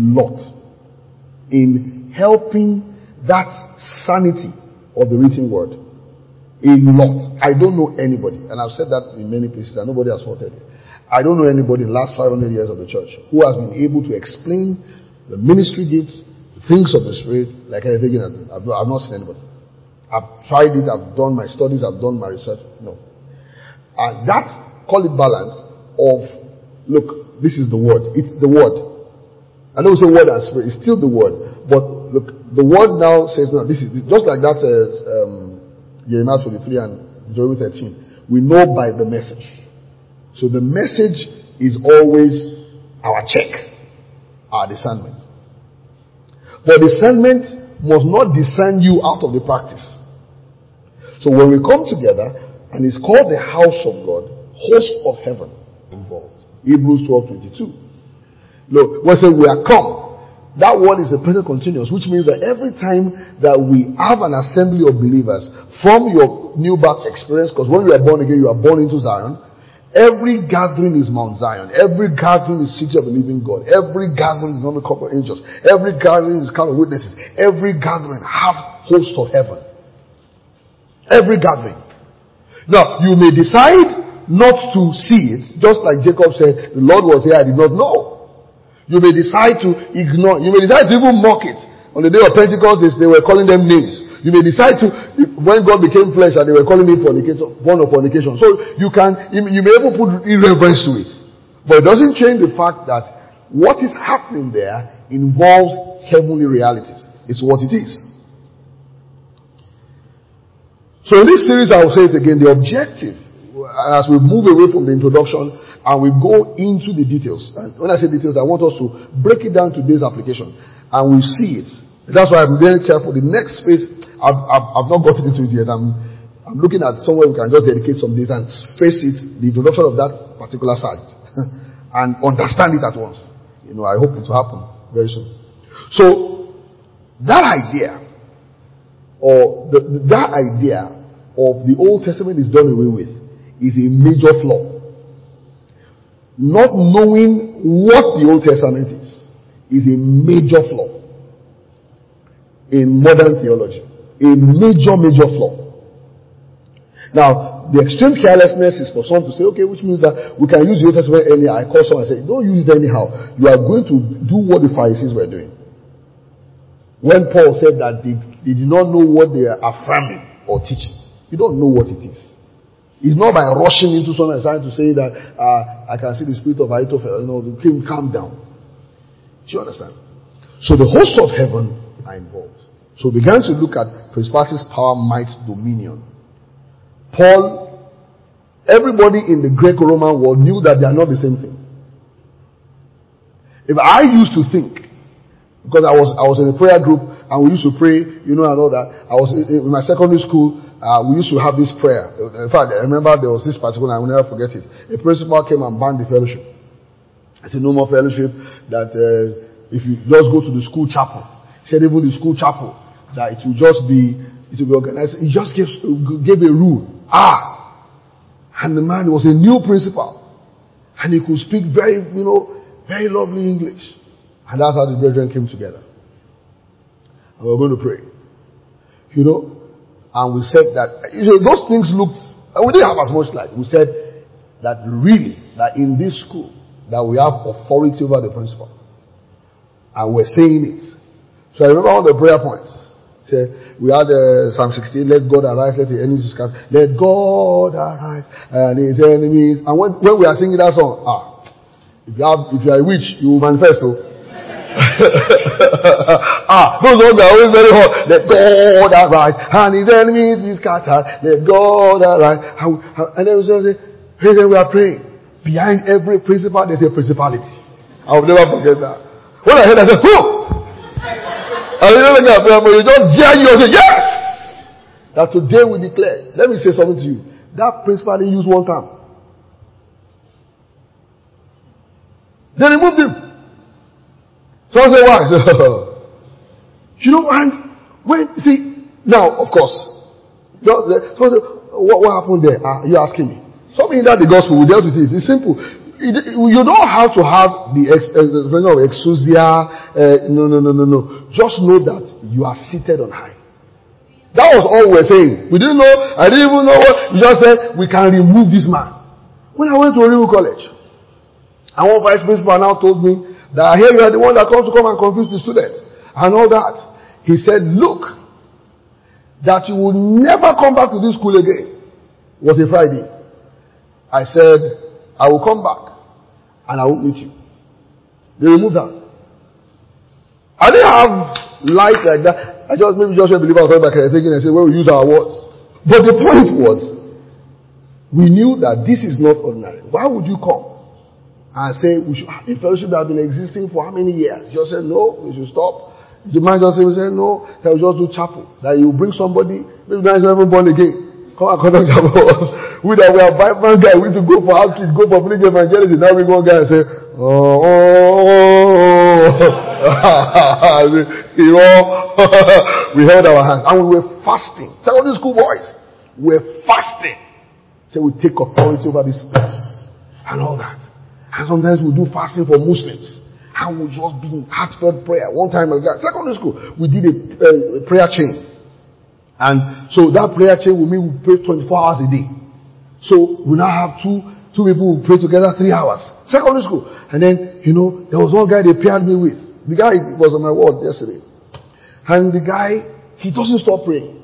in helping that sanity of the written word. A lot. I don't know anybody, and I've said that in many places, and nobody has faulted it. I don't know anybody in the last 500 years of the church who has been able to explain the ministry gifts, the things of the Spirit, like everything. I've not seen anybody. I've tried it, I've done my studies, I've done my research. No. And that's, call it balance of, look, this is the word. It's the word. I know we say word and spirit, it's still the word. But look, the word now says, no, this is just like that Jeremiah 23 and Deuteronomy 13. We know by the message. So the message is always our check, our discernment. But discernment must not discern you out of the practice. So when we come together, and it's called the house of God, host of heaven involved. Hebrews 12:22. Look, when we say we are come, that word is the present continuous, which means that every time that we have an assembly of believers from your new birth experience, because when you are born again, you are born into Zion. Every gathering is Mount Zion. Every gathering is City of the Living God. Every gathering is not a couple of angels. Every gathering is kind of witnesses. Every gathering has host of heaven. Every gathering. Now, you may decide not to see it, just like Jacob said, the Lord was here, I did not know. You may decide to ignore. You may decide to even mock it. On the day of Pentecost, they were calling them names. You may decide to, when God became flesh and they were calling him fornication, born of fornication. So you may even put irreverence to it. But it doesn't change the fact that what is happening there involves heavenly realities. It's what it is. So in this series, I will say it again, the objective, as we move away from the introduction and we go into the details. And when I say details, I want us to break it down to today's application. And we'll see it. That's why I'm very careful. The next phase, I've not gotten into it yet. I'm looking at somewhere we can just dedicate some days and face it, the introduction of that particular site, and understand it at once. I hope it will happen very soon. So, that idea, or that idea of the Old Testament is done away with, is a major flaw. Not knowing what the Old Testament is a major flaw in modern theology. A major flaw. Now, the extreme carelessness is for some to say, okay, which means that we can use the Old Testament anyhow. I call someone and say, don't use it anyhow. You are going to do what the Pharisees were doing. When Paul said that they did not know what they are affirming or teaching. You don't know what it is. It's not by rushing into someone and trying to say that I can see the spirit of Ahithophel. The king, calm down. Do you understand? So the host of heaven are involved. So we began to look at principalities, power, might, dominion. Paul, everybody in the Greco-Roman world knew that they are not the same thing. If I used to think, because I was in a prayer group and we used to pray, and all that. I was in my secondary school. We used to have this prayer. In fact, I remember there was this particular, I will never forget it. A principal came and banned the fellowship. I said, no more fellowship, that if you just go to the school chapel. He said, even the school chapel, that it will be organized. He just gave a rule. And the man was a new principal. And he could speak very, very lovely English. And that's how the brethren came together. And we were going to pray. And we said that, those things looked, we didn't have as much light. We said that really, that in this school, that we have authority over the principal. And we're saying it. So I remember one of the prayer points. We had Psalm 16, let God arise, let the enemies scatter. Let God arise and his enemies. And when we are singing that song, if you are a witch, you will manifest. Those ones are always very hot. Let God arise and his enemies be scattered. Let God arise. And then we say, we are praying. Behind every principle, there's a principality. I will never forget that. When I heard that, I said, I remember that, but you don't dare you say, yes! That today we declare. Let me say something to you. That principle they used one time. They removed him. So I say, why? Now, of course. So I say, what happened there? You're asking me. Something that the gospel, we dealt with it. It's simple. You don't have to have the exousia. No. Just know that you are seated on high. That was all we're saying. We didn't know. I didn't even know what. We just said, we can remove this man. When I went to Oriwu College, And one vice principal now told me that I hear you are the one that comes to come and confuse the students and all that. He said, look, that you will never come back to this school again. It was a Friday. I said, I will come back and I will meet you. They removed that. I didn't have light like that. I just maybe just believe I was back and thinking and say, well, we use our words. But the point was, we knew that this is not ordinary. Why would you come and say we should have a fellowship that has been existing for how many years? You just said no, we should stop. The man just said no, that we just do chapel. That you bring somebody, maybe now he's never born again. Come and conduct chapel. We are Bible guy, we need to go for outreach, go for village evangelism. Now we go one guy and say, we held our hands and we were fasting. Secondary school boys were fasting. So we take authority over this place and all that. And sometimes we do fasting for Muslims. And we just be in heartfelt prayer. One time, secondary school, we did a prayer chain. And so that prayer chain will mean we pray 24 hours a day. So we now have two people who pray together 3 hours. Secondary school. And then, there was one guy they paired me with. The guy was on my ward yesterday. And the guy, he doesn't stop praying.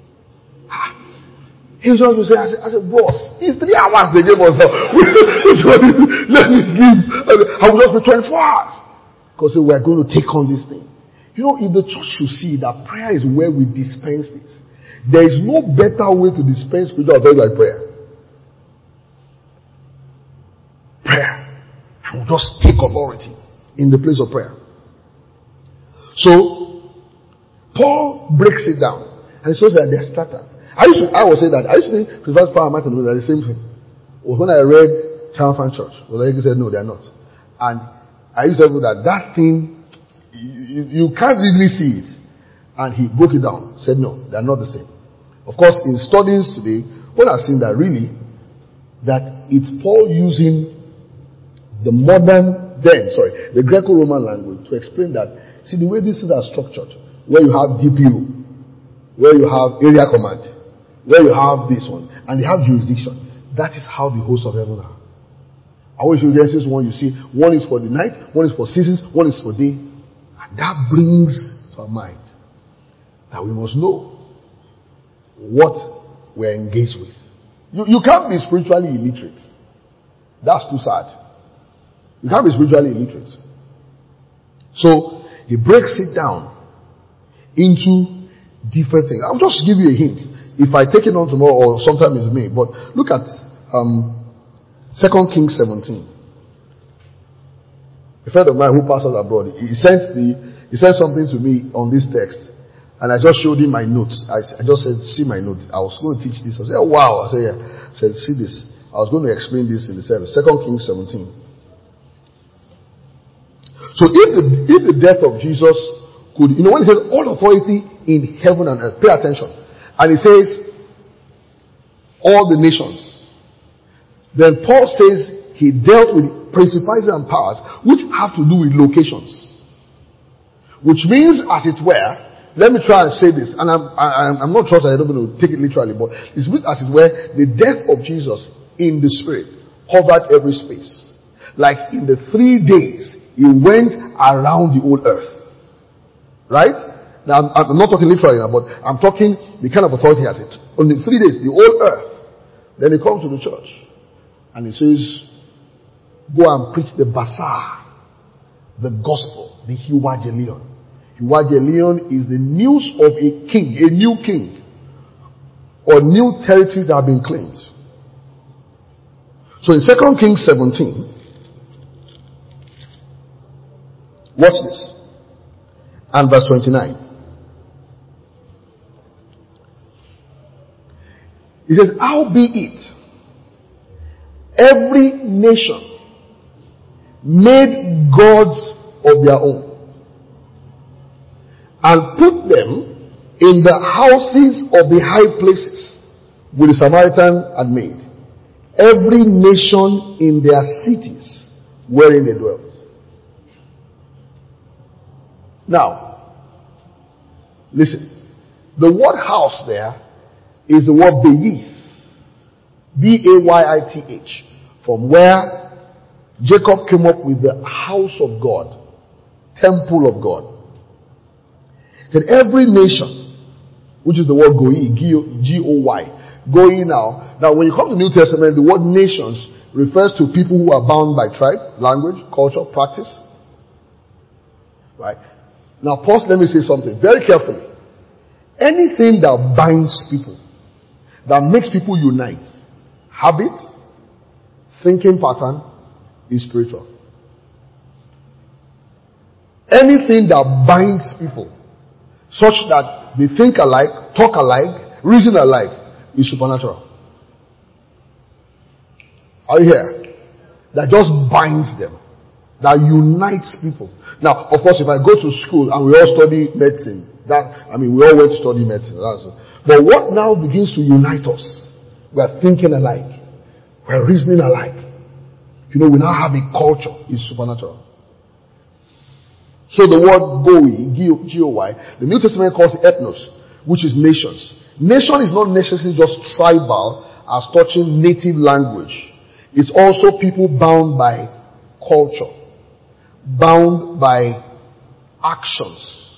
He just will say, I said, boss, it's 3 hours they gave us now. Let me give. I will just pray 24 hours. Because we are going to take on this thing. If the church should see that prayer is where we dispense this, there is no better way to dispense spiritual authority like prayer. Prayer. And we just take authority in the place of prayer. So, Paul breaks it down. And he says that they're scattered. I used to think Christ's power and might and are the same thing. When I read Triumphant Church, he said no, they are not. And I used to know that thing, you can't really see it. And he broke it down. Said no, they are not the same. Of course, in studies today, what I've seen that it's Paul using the Greco-Roman language to explain that, see the way these things are structured, where you have DPO, where you have area command, where you have this one, and they have jurisdiction. That is how the hosts of heaven are. I wish you guys this one you see, one is for the night, one is for seasons, one is for day. And that brings to our mind that we must know what we're engaged with. You can't be spiritually illiterate. That's too sad. You can't be spiritually illiterate. So, he breaks it down into different things. I'll just give you a hint. If I take it on tomorrow or sometime it's me. But look at 2 Kings 17. A friend of mine who pastors abroad, he sent something to me on this text. And I just showed him my notes. I just said, see my notes. I was going to teach this. I said, oh, wow. I said, yeah. I said, see this. I was going to explain this in the service. 2 Kings 17. So if the death of Jesus could, when he says all authority in heaven and earth, pay attention. And he says all the nations. Then Paul says he dealt with principalities and powers which have to do with locations. Which means, as it were, let me try and say this, and I'm not sure that I don't going to take it literally, but it's as it were, the death of Jesus in the spirit covered every space. Like in the 3 days, he went around the whole earth. Right? Now, I'm not talking literally now, but I'm talking the kind of authority he has it. On the 3 days, the whole earth. Then he comes to the church. And he says, go and preach the bazaar, the gospel, the Euangelion. Euangelion is the news of a king, a new king, or new territories that have been claimed. So in 2 Kings 17, watch this. And verse 29. It says, howbeit, every nation made gods of their own and put them in the houses of the high places which the Samaritan had made. Every nation in their cities wherein they dwelt. Now, listen. The word house there is the word Bayith. B-A-Y-I-T-H. From where Jacob came up with the house of God, temple of God. He said every nation, which is the word goy, G-O-Y, goy now. Now when you come to the New Testament, the word nations refers to people who are bound by tribe, language, culture, practice. Right? Now pause, let me say something very carefully. Anything that binds people, that makes people unite, habit, thinking pattern, is spiritual. Anything that binds people such that they think alike, talk alike, reason alike, is supernatural. Are you here? That just binds them. That unites people. Now, of course, if I go to school and we all study medicine, we all went to study medicine. But what now begins to unite us? We are thinking alike. We are reasoning alike. We now have a culture. It's supernatural. So the word goy, G-O-Y, the New Testament calls it ethnos, which is nations. Nation is not necessarily just tribal as touching native language. It's also people bound by culture, bound by actions.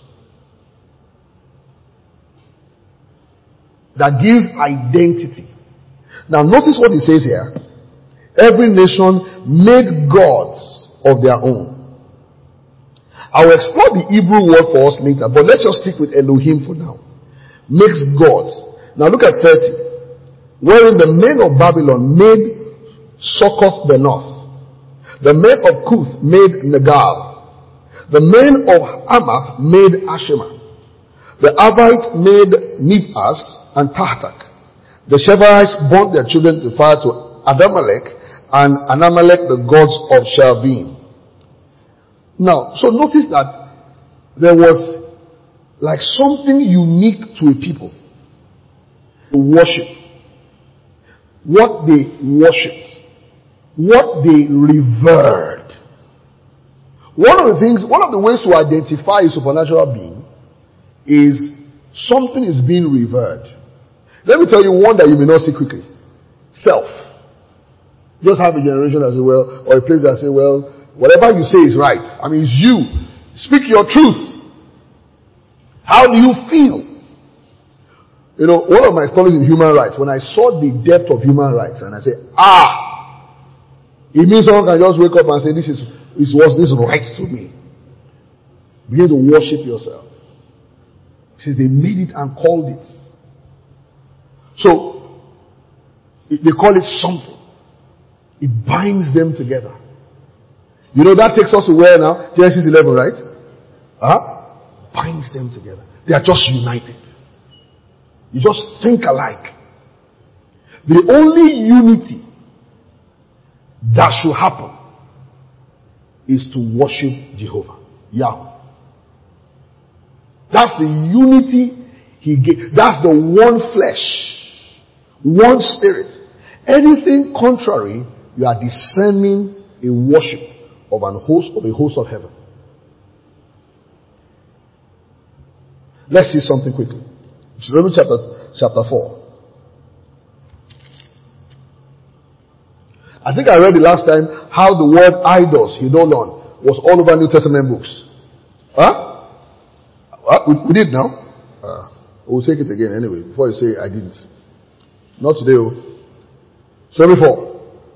That gives identity. Now notice what he says here. Every nation made gods of their own. I will explore the Hebrew word for us later, but let's just stick with Elohim for now. Makes gods. Now look at 30. Wherein the men of Babylon made Succoth Benoth. The men of Cuth made Negal. The men of Hamath made Ashima. The Avites made Nibhaz and Tahtak. The Shevarites burnt their children to fire to Adamalek, and Anamelech the gods of Shavim. Now, so notice that there was like something unique to a people. Worship. What they worshipped. What they revered. One of the ways to identify a supernatural being is something is being revered. Let me tell you one that you may not see quickly. Self. Just have a generation that say, well, or a place that say, well, whatever you say is right. It's you. Speak your truth. How do you feel? One of my studies in human rights, when I saw the depth of human rights, and I said, it means someone can just wake up and say, this is right to me. Begin to worship yourself. He says they made it and called it. So, they call it something. It binds them together. That takes us to where now? Genesis 11, right? Binds them together. They are just united. You just think alike. The only unity that should happen is to worship Jehovah. Yahweh. That's the unity he gave. That's the one flesh, one spirit. Anything contrary, you are discerning a worship of a host of heaven. Let's see something quickly. Deuteronomy chapter 4. I think I read the last time how the word idols, Hidolon, was all over New Testament books. We did now? We'll take it again anyway, before you say I didn't. Not today. 24.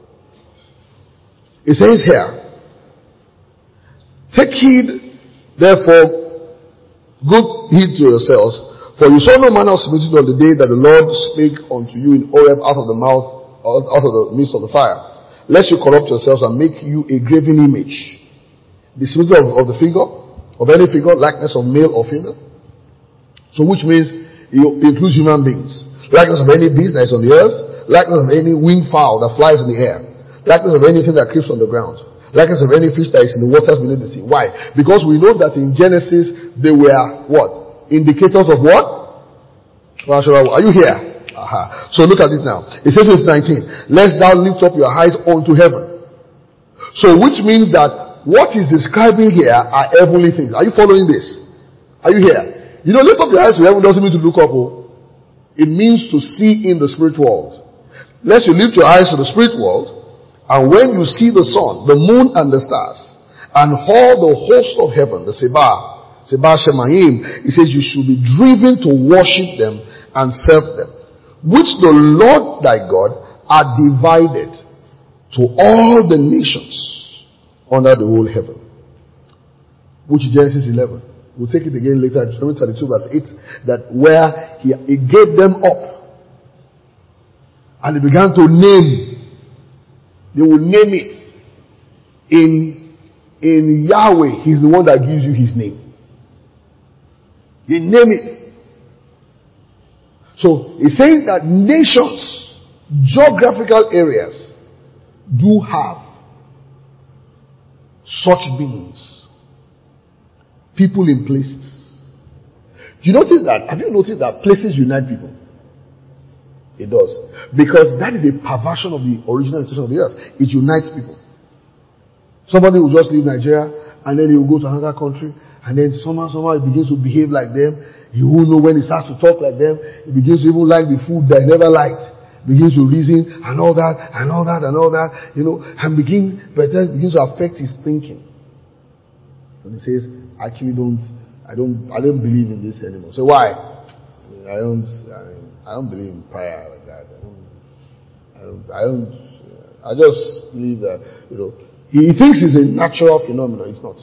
It says here, take heed, therefore, good heed to yourselves, for you saw no manner of similitude on the day that the Lord spake unto you in Horeb out of the midst of the fire, lest you corrupt yourselves and make you a graven image. The similitude of the figure, of any figure, likeness of male or female. So which means it includes human beings. Likeness of any beast that is on the earth, likeness of any winged fowl that flies in the air, likeness of anything that creeps on the ground, likeness of any fish that is in the waters beneath the sea. Why? Because we know that in Genesis they were what? Indicators of what? Are you here? So look at it now. It says in 19, lest thou lift up your eyes unto heaven. So which means that what is describing here are heavenly things. Are you following this? Are you here? Lift up your eyes to heaven doesn't mean to look up. It means to see in the spirit world. Lest you lift your eyes to the spirit world And when you see the sun, the moon, and the stars, and all the host of heaven, the Sebah Shemayim, he says you should be driven to worship them and serve them, which the Lord thy God are divided to all the nations under the whole heaven. Which is Genesis 11. We'll take it again later, Deuteronomy 32 verse 8, that where he gave them up. And they began to name. They will name it. In Yahweh, he's the one that gives you his name. They name it. So, he's saying that nations, geographical areas, do have such beings. People in places. Do you notice that? Have you noticed that places unite people? It does. Because that is a perversion of the original intention of the earth. It unites people. Somebody will just leave Nigeria and then he will go to another country and then somehow he begins to behave like them. He won't know when he starts to talk like them. He begins to even like the food that he never liked. Begins to reason and all that, and begins to affect his thinking. And he says, actually I don't believe in this anymore. So why? I don't believe in prayer like that. I just believe that, he thinks it's a natural phenomenon. It's not.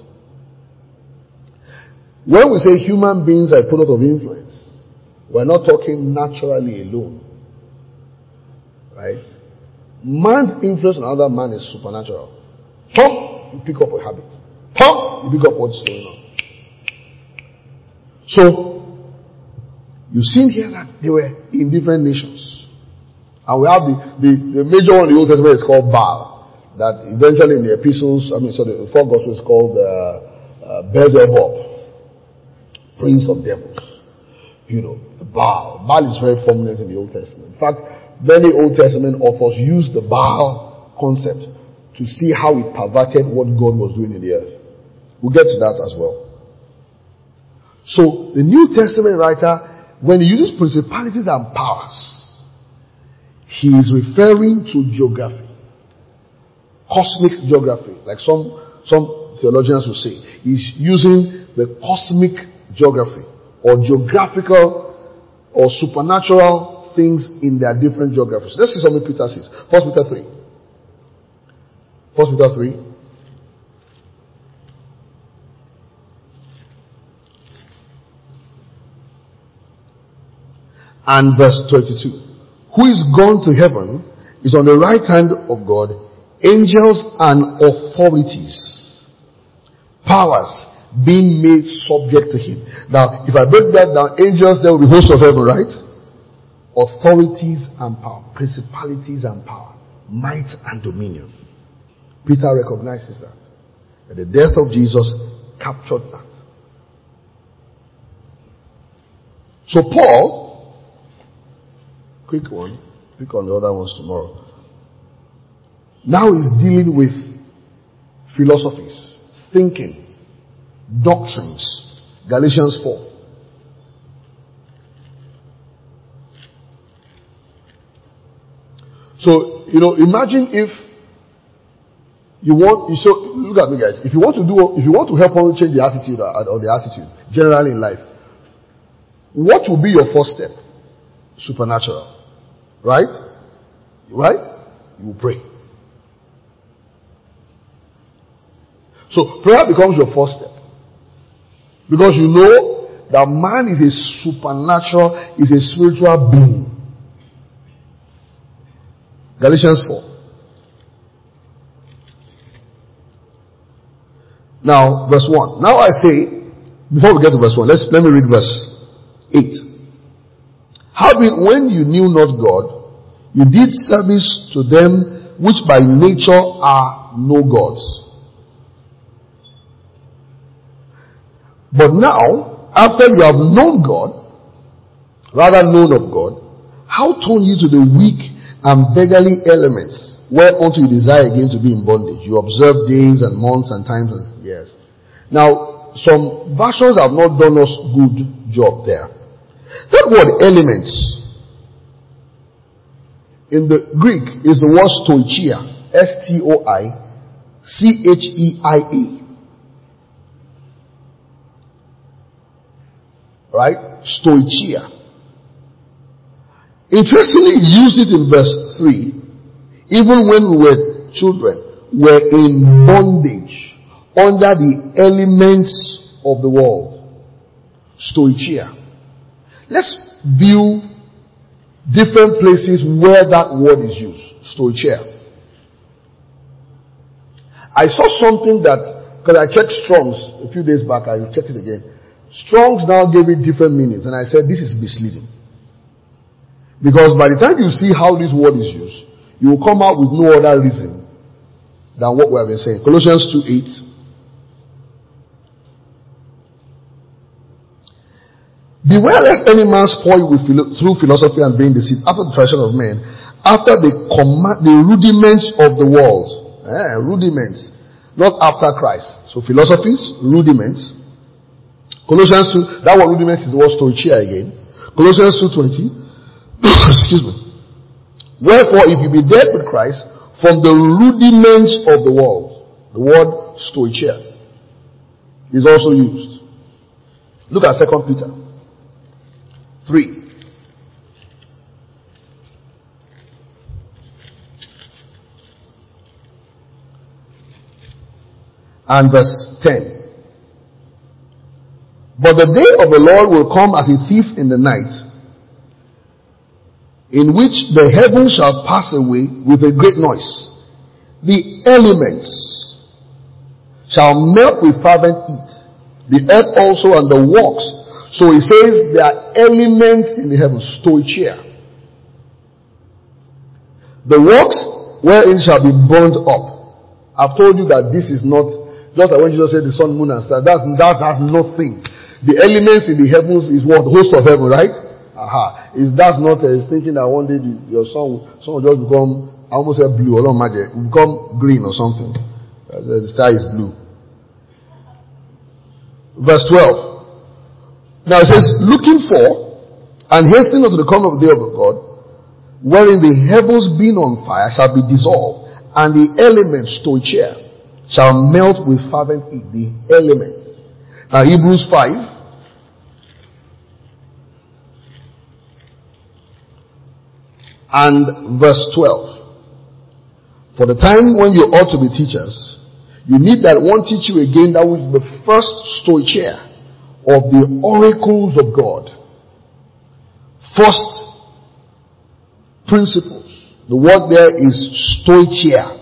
When we say human beings are a product of influence, we're not talking naturally alone. Right? Man's influence on another man is supernatural. You pick up a habit. You pick up what's going on. So, you see here that they were in different nations. And we have the major one in the Old Testament is called Baal. That eventually in the epistles, the four gospels is called Beelzebub, prince of devils. Baal. Baal is very prominent in the Old Testament. In fact, many Old Testament authors use the Baal concept to see how it perverted what God was doing in the earth. We'll get to that as well. So, the New Testament writer, when he uses principalities and powers, he is referring to geography. Cosmic geography. Like some theologians will say. He's using the cosmic geography or geographical or supernatural things in their different geographies. Let's see something Peter says. 1 Peter 3. 1 Peter 3. And verse 22. Who is gone to heaven is on the right hand of God, angels and authorities, powers being made subject to him. Now, if I break that down, angels, there will be hosts of heaven, right? Authorities and power, principalities and power, might and dominion. Peter recognizes that the death of Jesus captured that. So Paul, quick on the other ones tomorrow. Now he's dealing with philosophies, thinking, doctrines. Galatians 4. So, imagine if look at me guys, if you want to help people change the attitude or the attitude, generally in life, what will be your first step? Supernatural. Right? You pray. So prayer becomes your first step. Because you know that man is a supernatural, is a spiritual being. Galatians 4. Now, verse 1. Now I say, before we get to verse 1, let me read verse 8. Howbeit, when you knew not God, you did service to them which by nature are no gods. But now, after you have known God, rather known of God, how turn you to the weak and beggarly elements, whereunto you desire again to be in bondage? You observe days and months and times and years. Now, some versions have not done us good job there. That word elements in the Greek is the word stoichia. S-T-O-I-C-H-E-I-A. Right? Stoicheia. Interestingly, he used it in verse 3. Even when we were children, were in bondage under the elements of the world. Stoicheia. Let's view different places where that word is used. Stoicheia. I saw something that, because I checked Strong's a few days back, I checked it again. Strong's now gave it different meanings, and I said this is misleading. Because by the time you see how this word is used, you will come out with no other reason than what we have been saying. Colossians 2:8. Beware lest any man spoil you through philosophy and vain deceit, after the tradition of men, after the rudiments of the world. Rudiments. Not after Christ. So philosophies, rudiments. Colossians 2, that word rudiments is the word stoicheia again. Colossians 2:20. Excuse me. Wherefore, if you be dead with Christ, from the rudiments of the world, the word stoicheia is also used. Look at 2 Peter 3. And verse 10. But the day of the Lord will come as a thief in the night, in which the heavens shall pass away with a great noise. The elements shall melt with fervent heat, the earth also and the works. So he says there are elements in the heavens, stoicheia. The works wherein shall be burned up. I've told you that this is not, just like when Jesus said the sun, moon and stars, that has nothing. The elements in the heavens is what? The host of heaven, right? That's not thinking that one day your sun will just become, I almost said blue, or not magic, become green or something. The sky is blue. Verse 12. Now it says, looking for and hastening unto the coming of the day of God, wherein the heavens being on fire shall be dissolved, and the elements, stoicheia, shall melt with fervent heat. The elements. Now Hebrews 5. And verse 12. For the time when you ought to be teachers, you need that one teach you again that will be the first stoicheia of the oracles of God. First principles. The word there is stoicheia.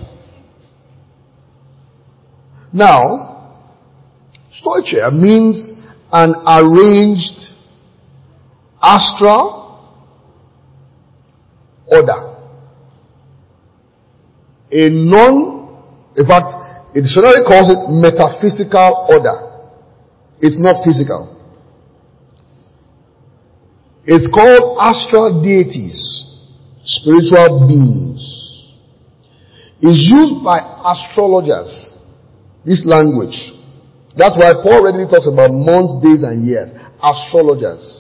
Now, stoicheia means an arranged astral order. In fact, the dictionary calls it metaphysical order. It's not physical. It's called astral deities, spiritual beings. It's used by astrologers, this language. That's why Paul readily talks about months, days, and years. Astrologers.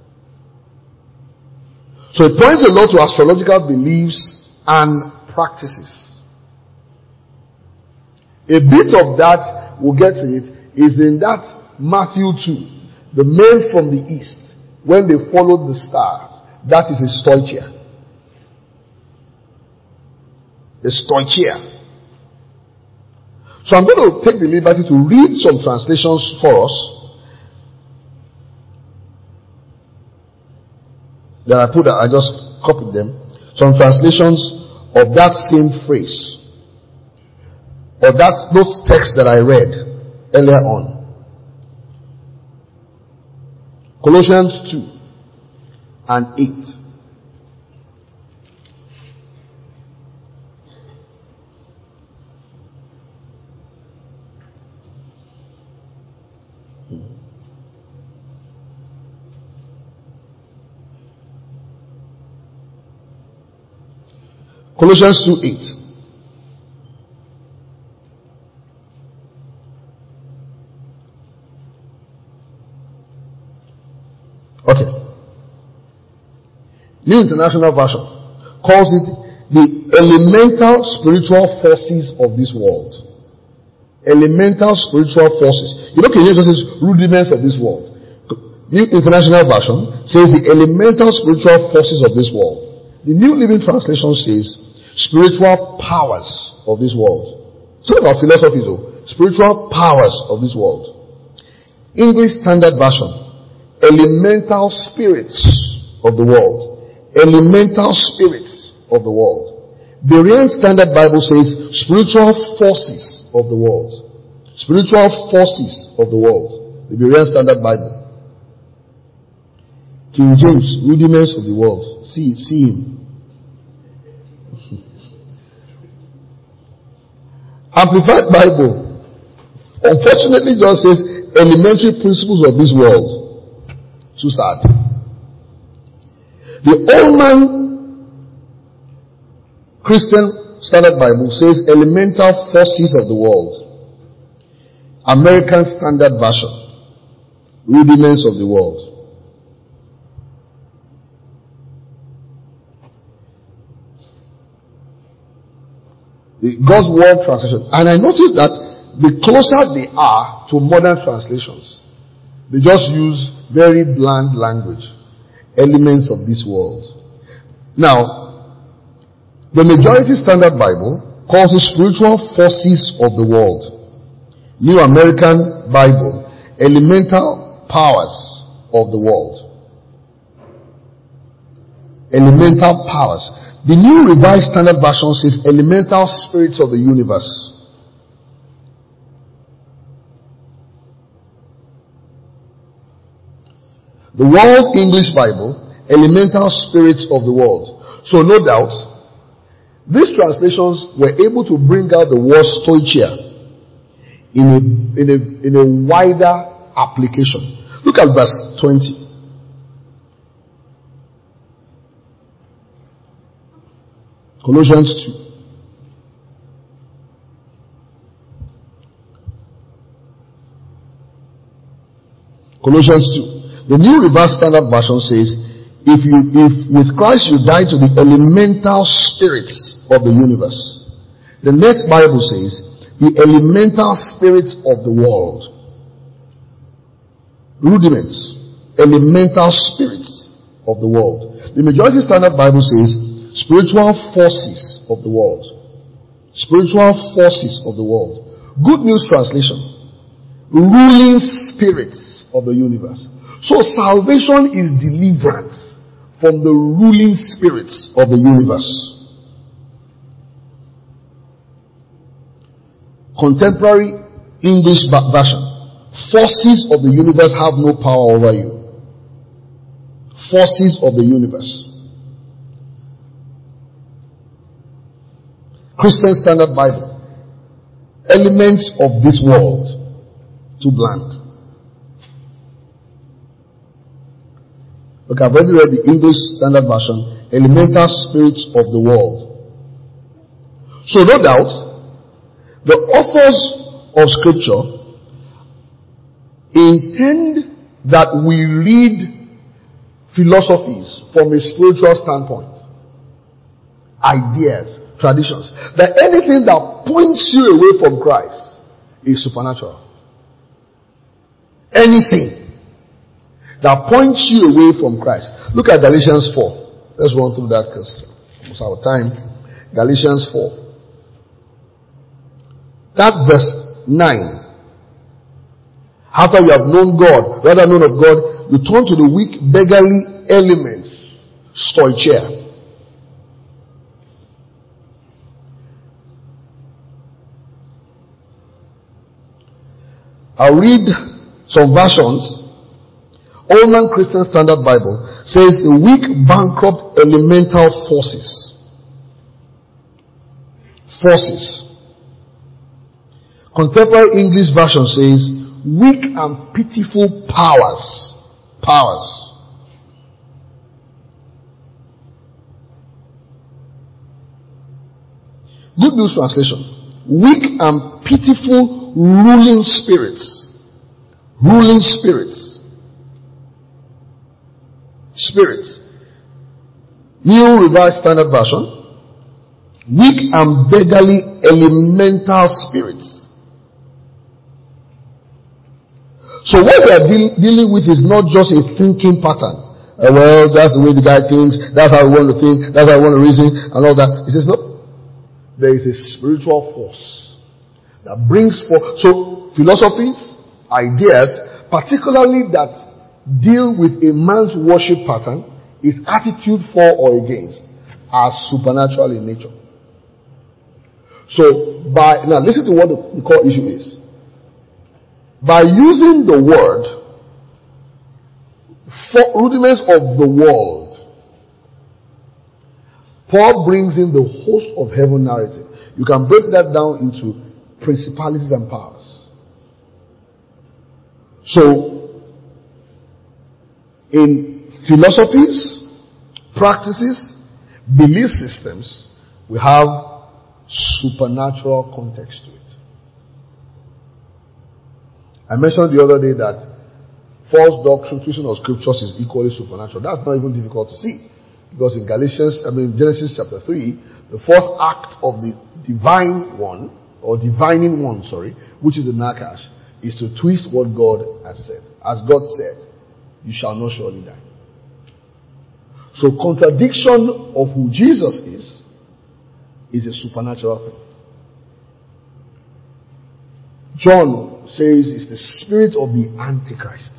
So it points a lot to astrological beliefs and practices. A bit of that, we'll get to it, is in that Matthew 2. The men from the east, when they followed the stars, that is a stoicheia. A stoicheia. So I'm going to take the liberty to read some translations for us that I just copied them. Some translations of that same phrase, or those texts that I read earlier on. Colossians 2 and 8. Colossians 2:8. Okay. New International Version calls it the elemental spiritual forces of this world. Elemental spiritual forces. You know, King James says rudiments of this world. New International Version says the elemental spiritual forces of this world. The New Living Translation says spiritual powers of this world. It's not about philosophy though. Spiritual powers of this world. English Standard Version, elemental spirits of the world. Elemental spirits of the world. Berean Standard Bible says spiritual forces of the world. Spiritual forces of the world. The Berean Standard Bible. King James, rudiments of the world. See him. Amplified Bible, unfortunately, just says elementary principles of this world. Too sad. The Allman Christian Standard Bible says elemental forces of the world. American Standard Version, rudiments of the world. The God's Word translation. And I noticed that the closer they are to modern translations, they just use very bland language. Elements of this world. Now, the Majority Standard Bible calls it spiritual forces of the world. New American Bible, elemental powers of the world. Elemental powers. The New Revised Standard Version says elemental spirits of the universe. The World English Bible, elemental spirits of the world. So no doubt, these translations were able to bring out the word stoichia in a wider application. Look at verse 20. Colossians 2. Colossians 2. The New Revised Standard Version says, if with Christ you die to the elemental spirits of the universe. The next Bible says, the elemental spirits of the world. Rudiments. Elemental spirits of the world. The Majority Standard Bible says, spiritual forces of the world. Spiritual forces of the world. Good News Translation. Ruling spirits of the universe. So salvation is deliverance from the ruling spirits of the universe. Contemporary English version. Forces of the universe have no power over you. Forces of the universe. Christian Standard Bible. Elements of this world. Too bland. Okay, I've already read the English Standard Version. Elemental spirits of the world. So no doubt, the authors of Scripture intend that we read philosophies from a spiritual standpoint. Ideas. Traditions. That anything that points you away from Christ is supernatural. Anything that points you away from Christ. Look at Galatians 4. Let's run through that because almost our time. Galatians 4. That verse 9. After you have known God, rather known of God, you turn to the weak, beggarly elements. Stoichia. I'll read some versions. Allman Christian Standard Bible says the weak, bankrupt, elemental forces. Forces. Contemporary English version says weak and pitiful powers. Powers. Good News Translation. Weak and pitiful ruling spirits. Ruling spirits. Spirits. New Revised Standard Version. weak and beggarly elemental spirits. So what we are dealing with is not just a thinking pattern. Well, that's the way the guy thinks, that's how I want to think, that's how I want to reason, and all that. He says, no. There is a spiritual force that brings forth. So, philosophies, ideas, particularly that deal with a man's worship pattern, his attitude for or against, are supernatural in nature. So, now listen to what the core issue is. By using the word for rudiments of the world, Paul brings in the host of heaven narrative. You can break that down into principalities and powers. So, in philosophies, practices, belief systems, we have supernatural context to it. I mentioned the other day that false doctrine, twisting of scriptures is equally supernatural. That's not even difficult to see. Because in Genesis chapter 3, the first act of the divining one, which is the Nakash, is to twist what God has said. As God said, you shall not surely die. So contradiction of who Jesus is a supernatural thing. John says it's the spirit of the Antichrist.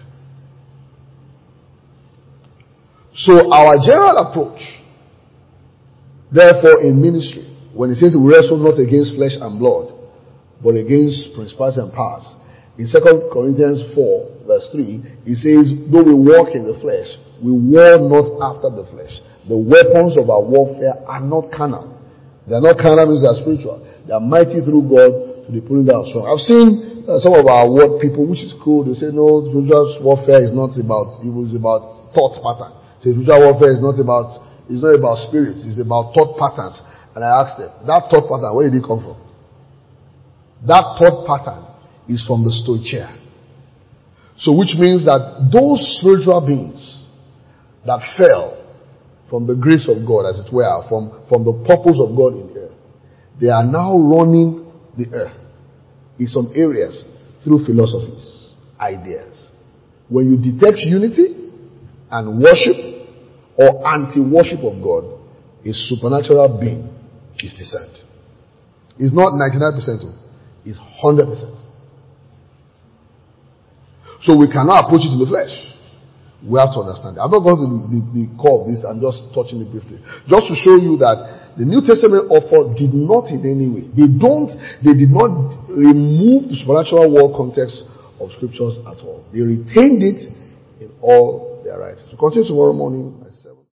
So our general approach, therefore, in ministry, when it says we wrestle not against flesh and blood, but against principalities and powers, in 2 Corinthians 4, verse 3, it says, though we walk in the flesh, we war not after the flesh. The weapons of our warfare are not carnal. They are not carnal means they are spiritual. They are mighty through God to the pulling down strong. I've seen some of our word people, which is cool. They say, no, spiritual warfare is not about evil, it's about thought pattern. So spiritual warfare is not about spirits, it's about thought patterns. And I asked them, that thought pattern, where did it come from? That thought pattern is from the Stoicheia. So which means that those spiritual beings that fell from the grace of God, as it were, from the purpose of God in the earth, they are now running the earth in some areas through philosophies, ideas. When you detect unity and worship or anti-worship of God, a supernatural being is discerned. It's not 99%, it's 100%. So we cannot approach it in the flesh. We have to understand it. I'm not going to the core of this, I'm just touching it briefly. Just to show you that the New Testament author did not in any way, they did not remove the supernatural world context of scriptures at all. They retained it in all their writings. We continue tomorrow morning at 7.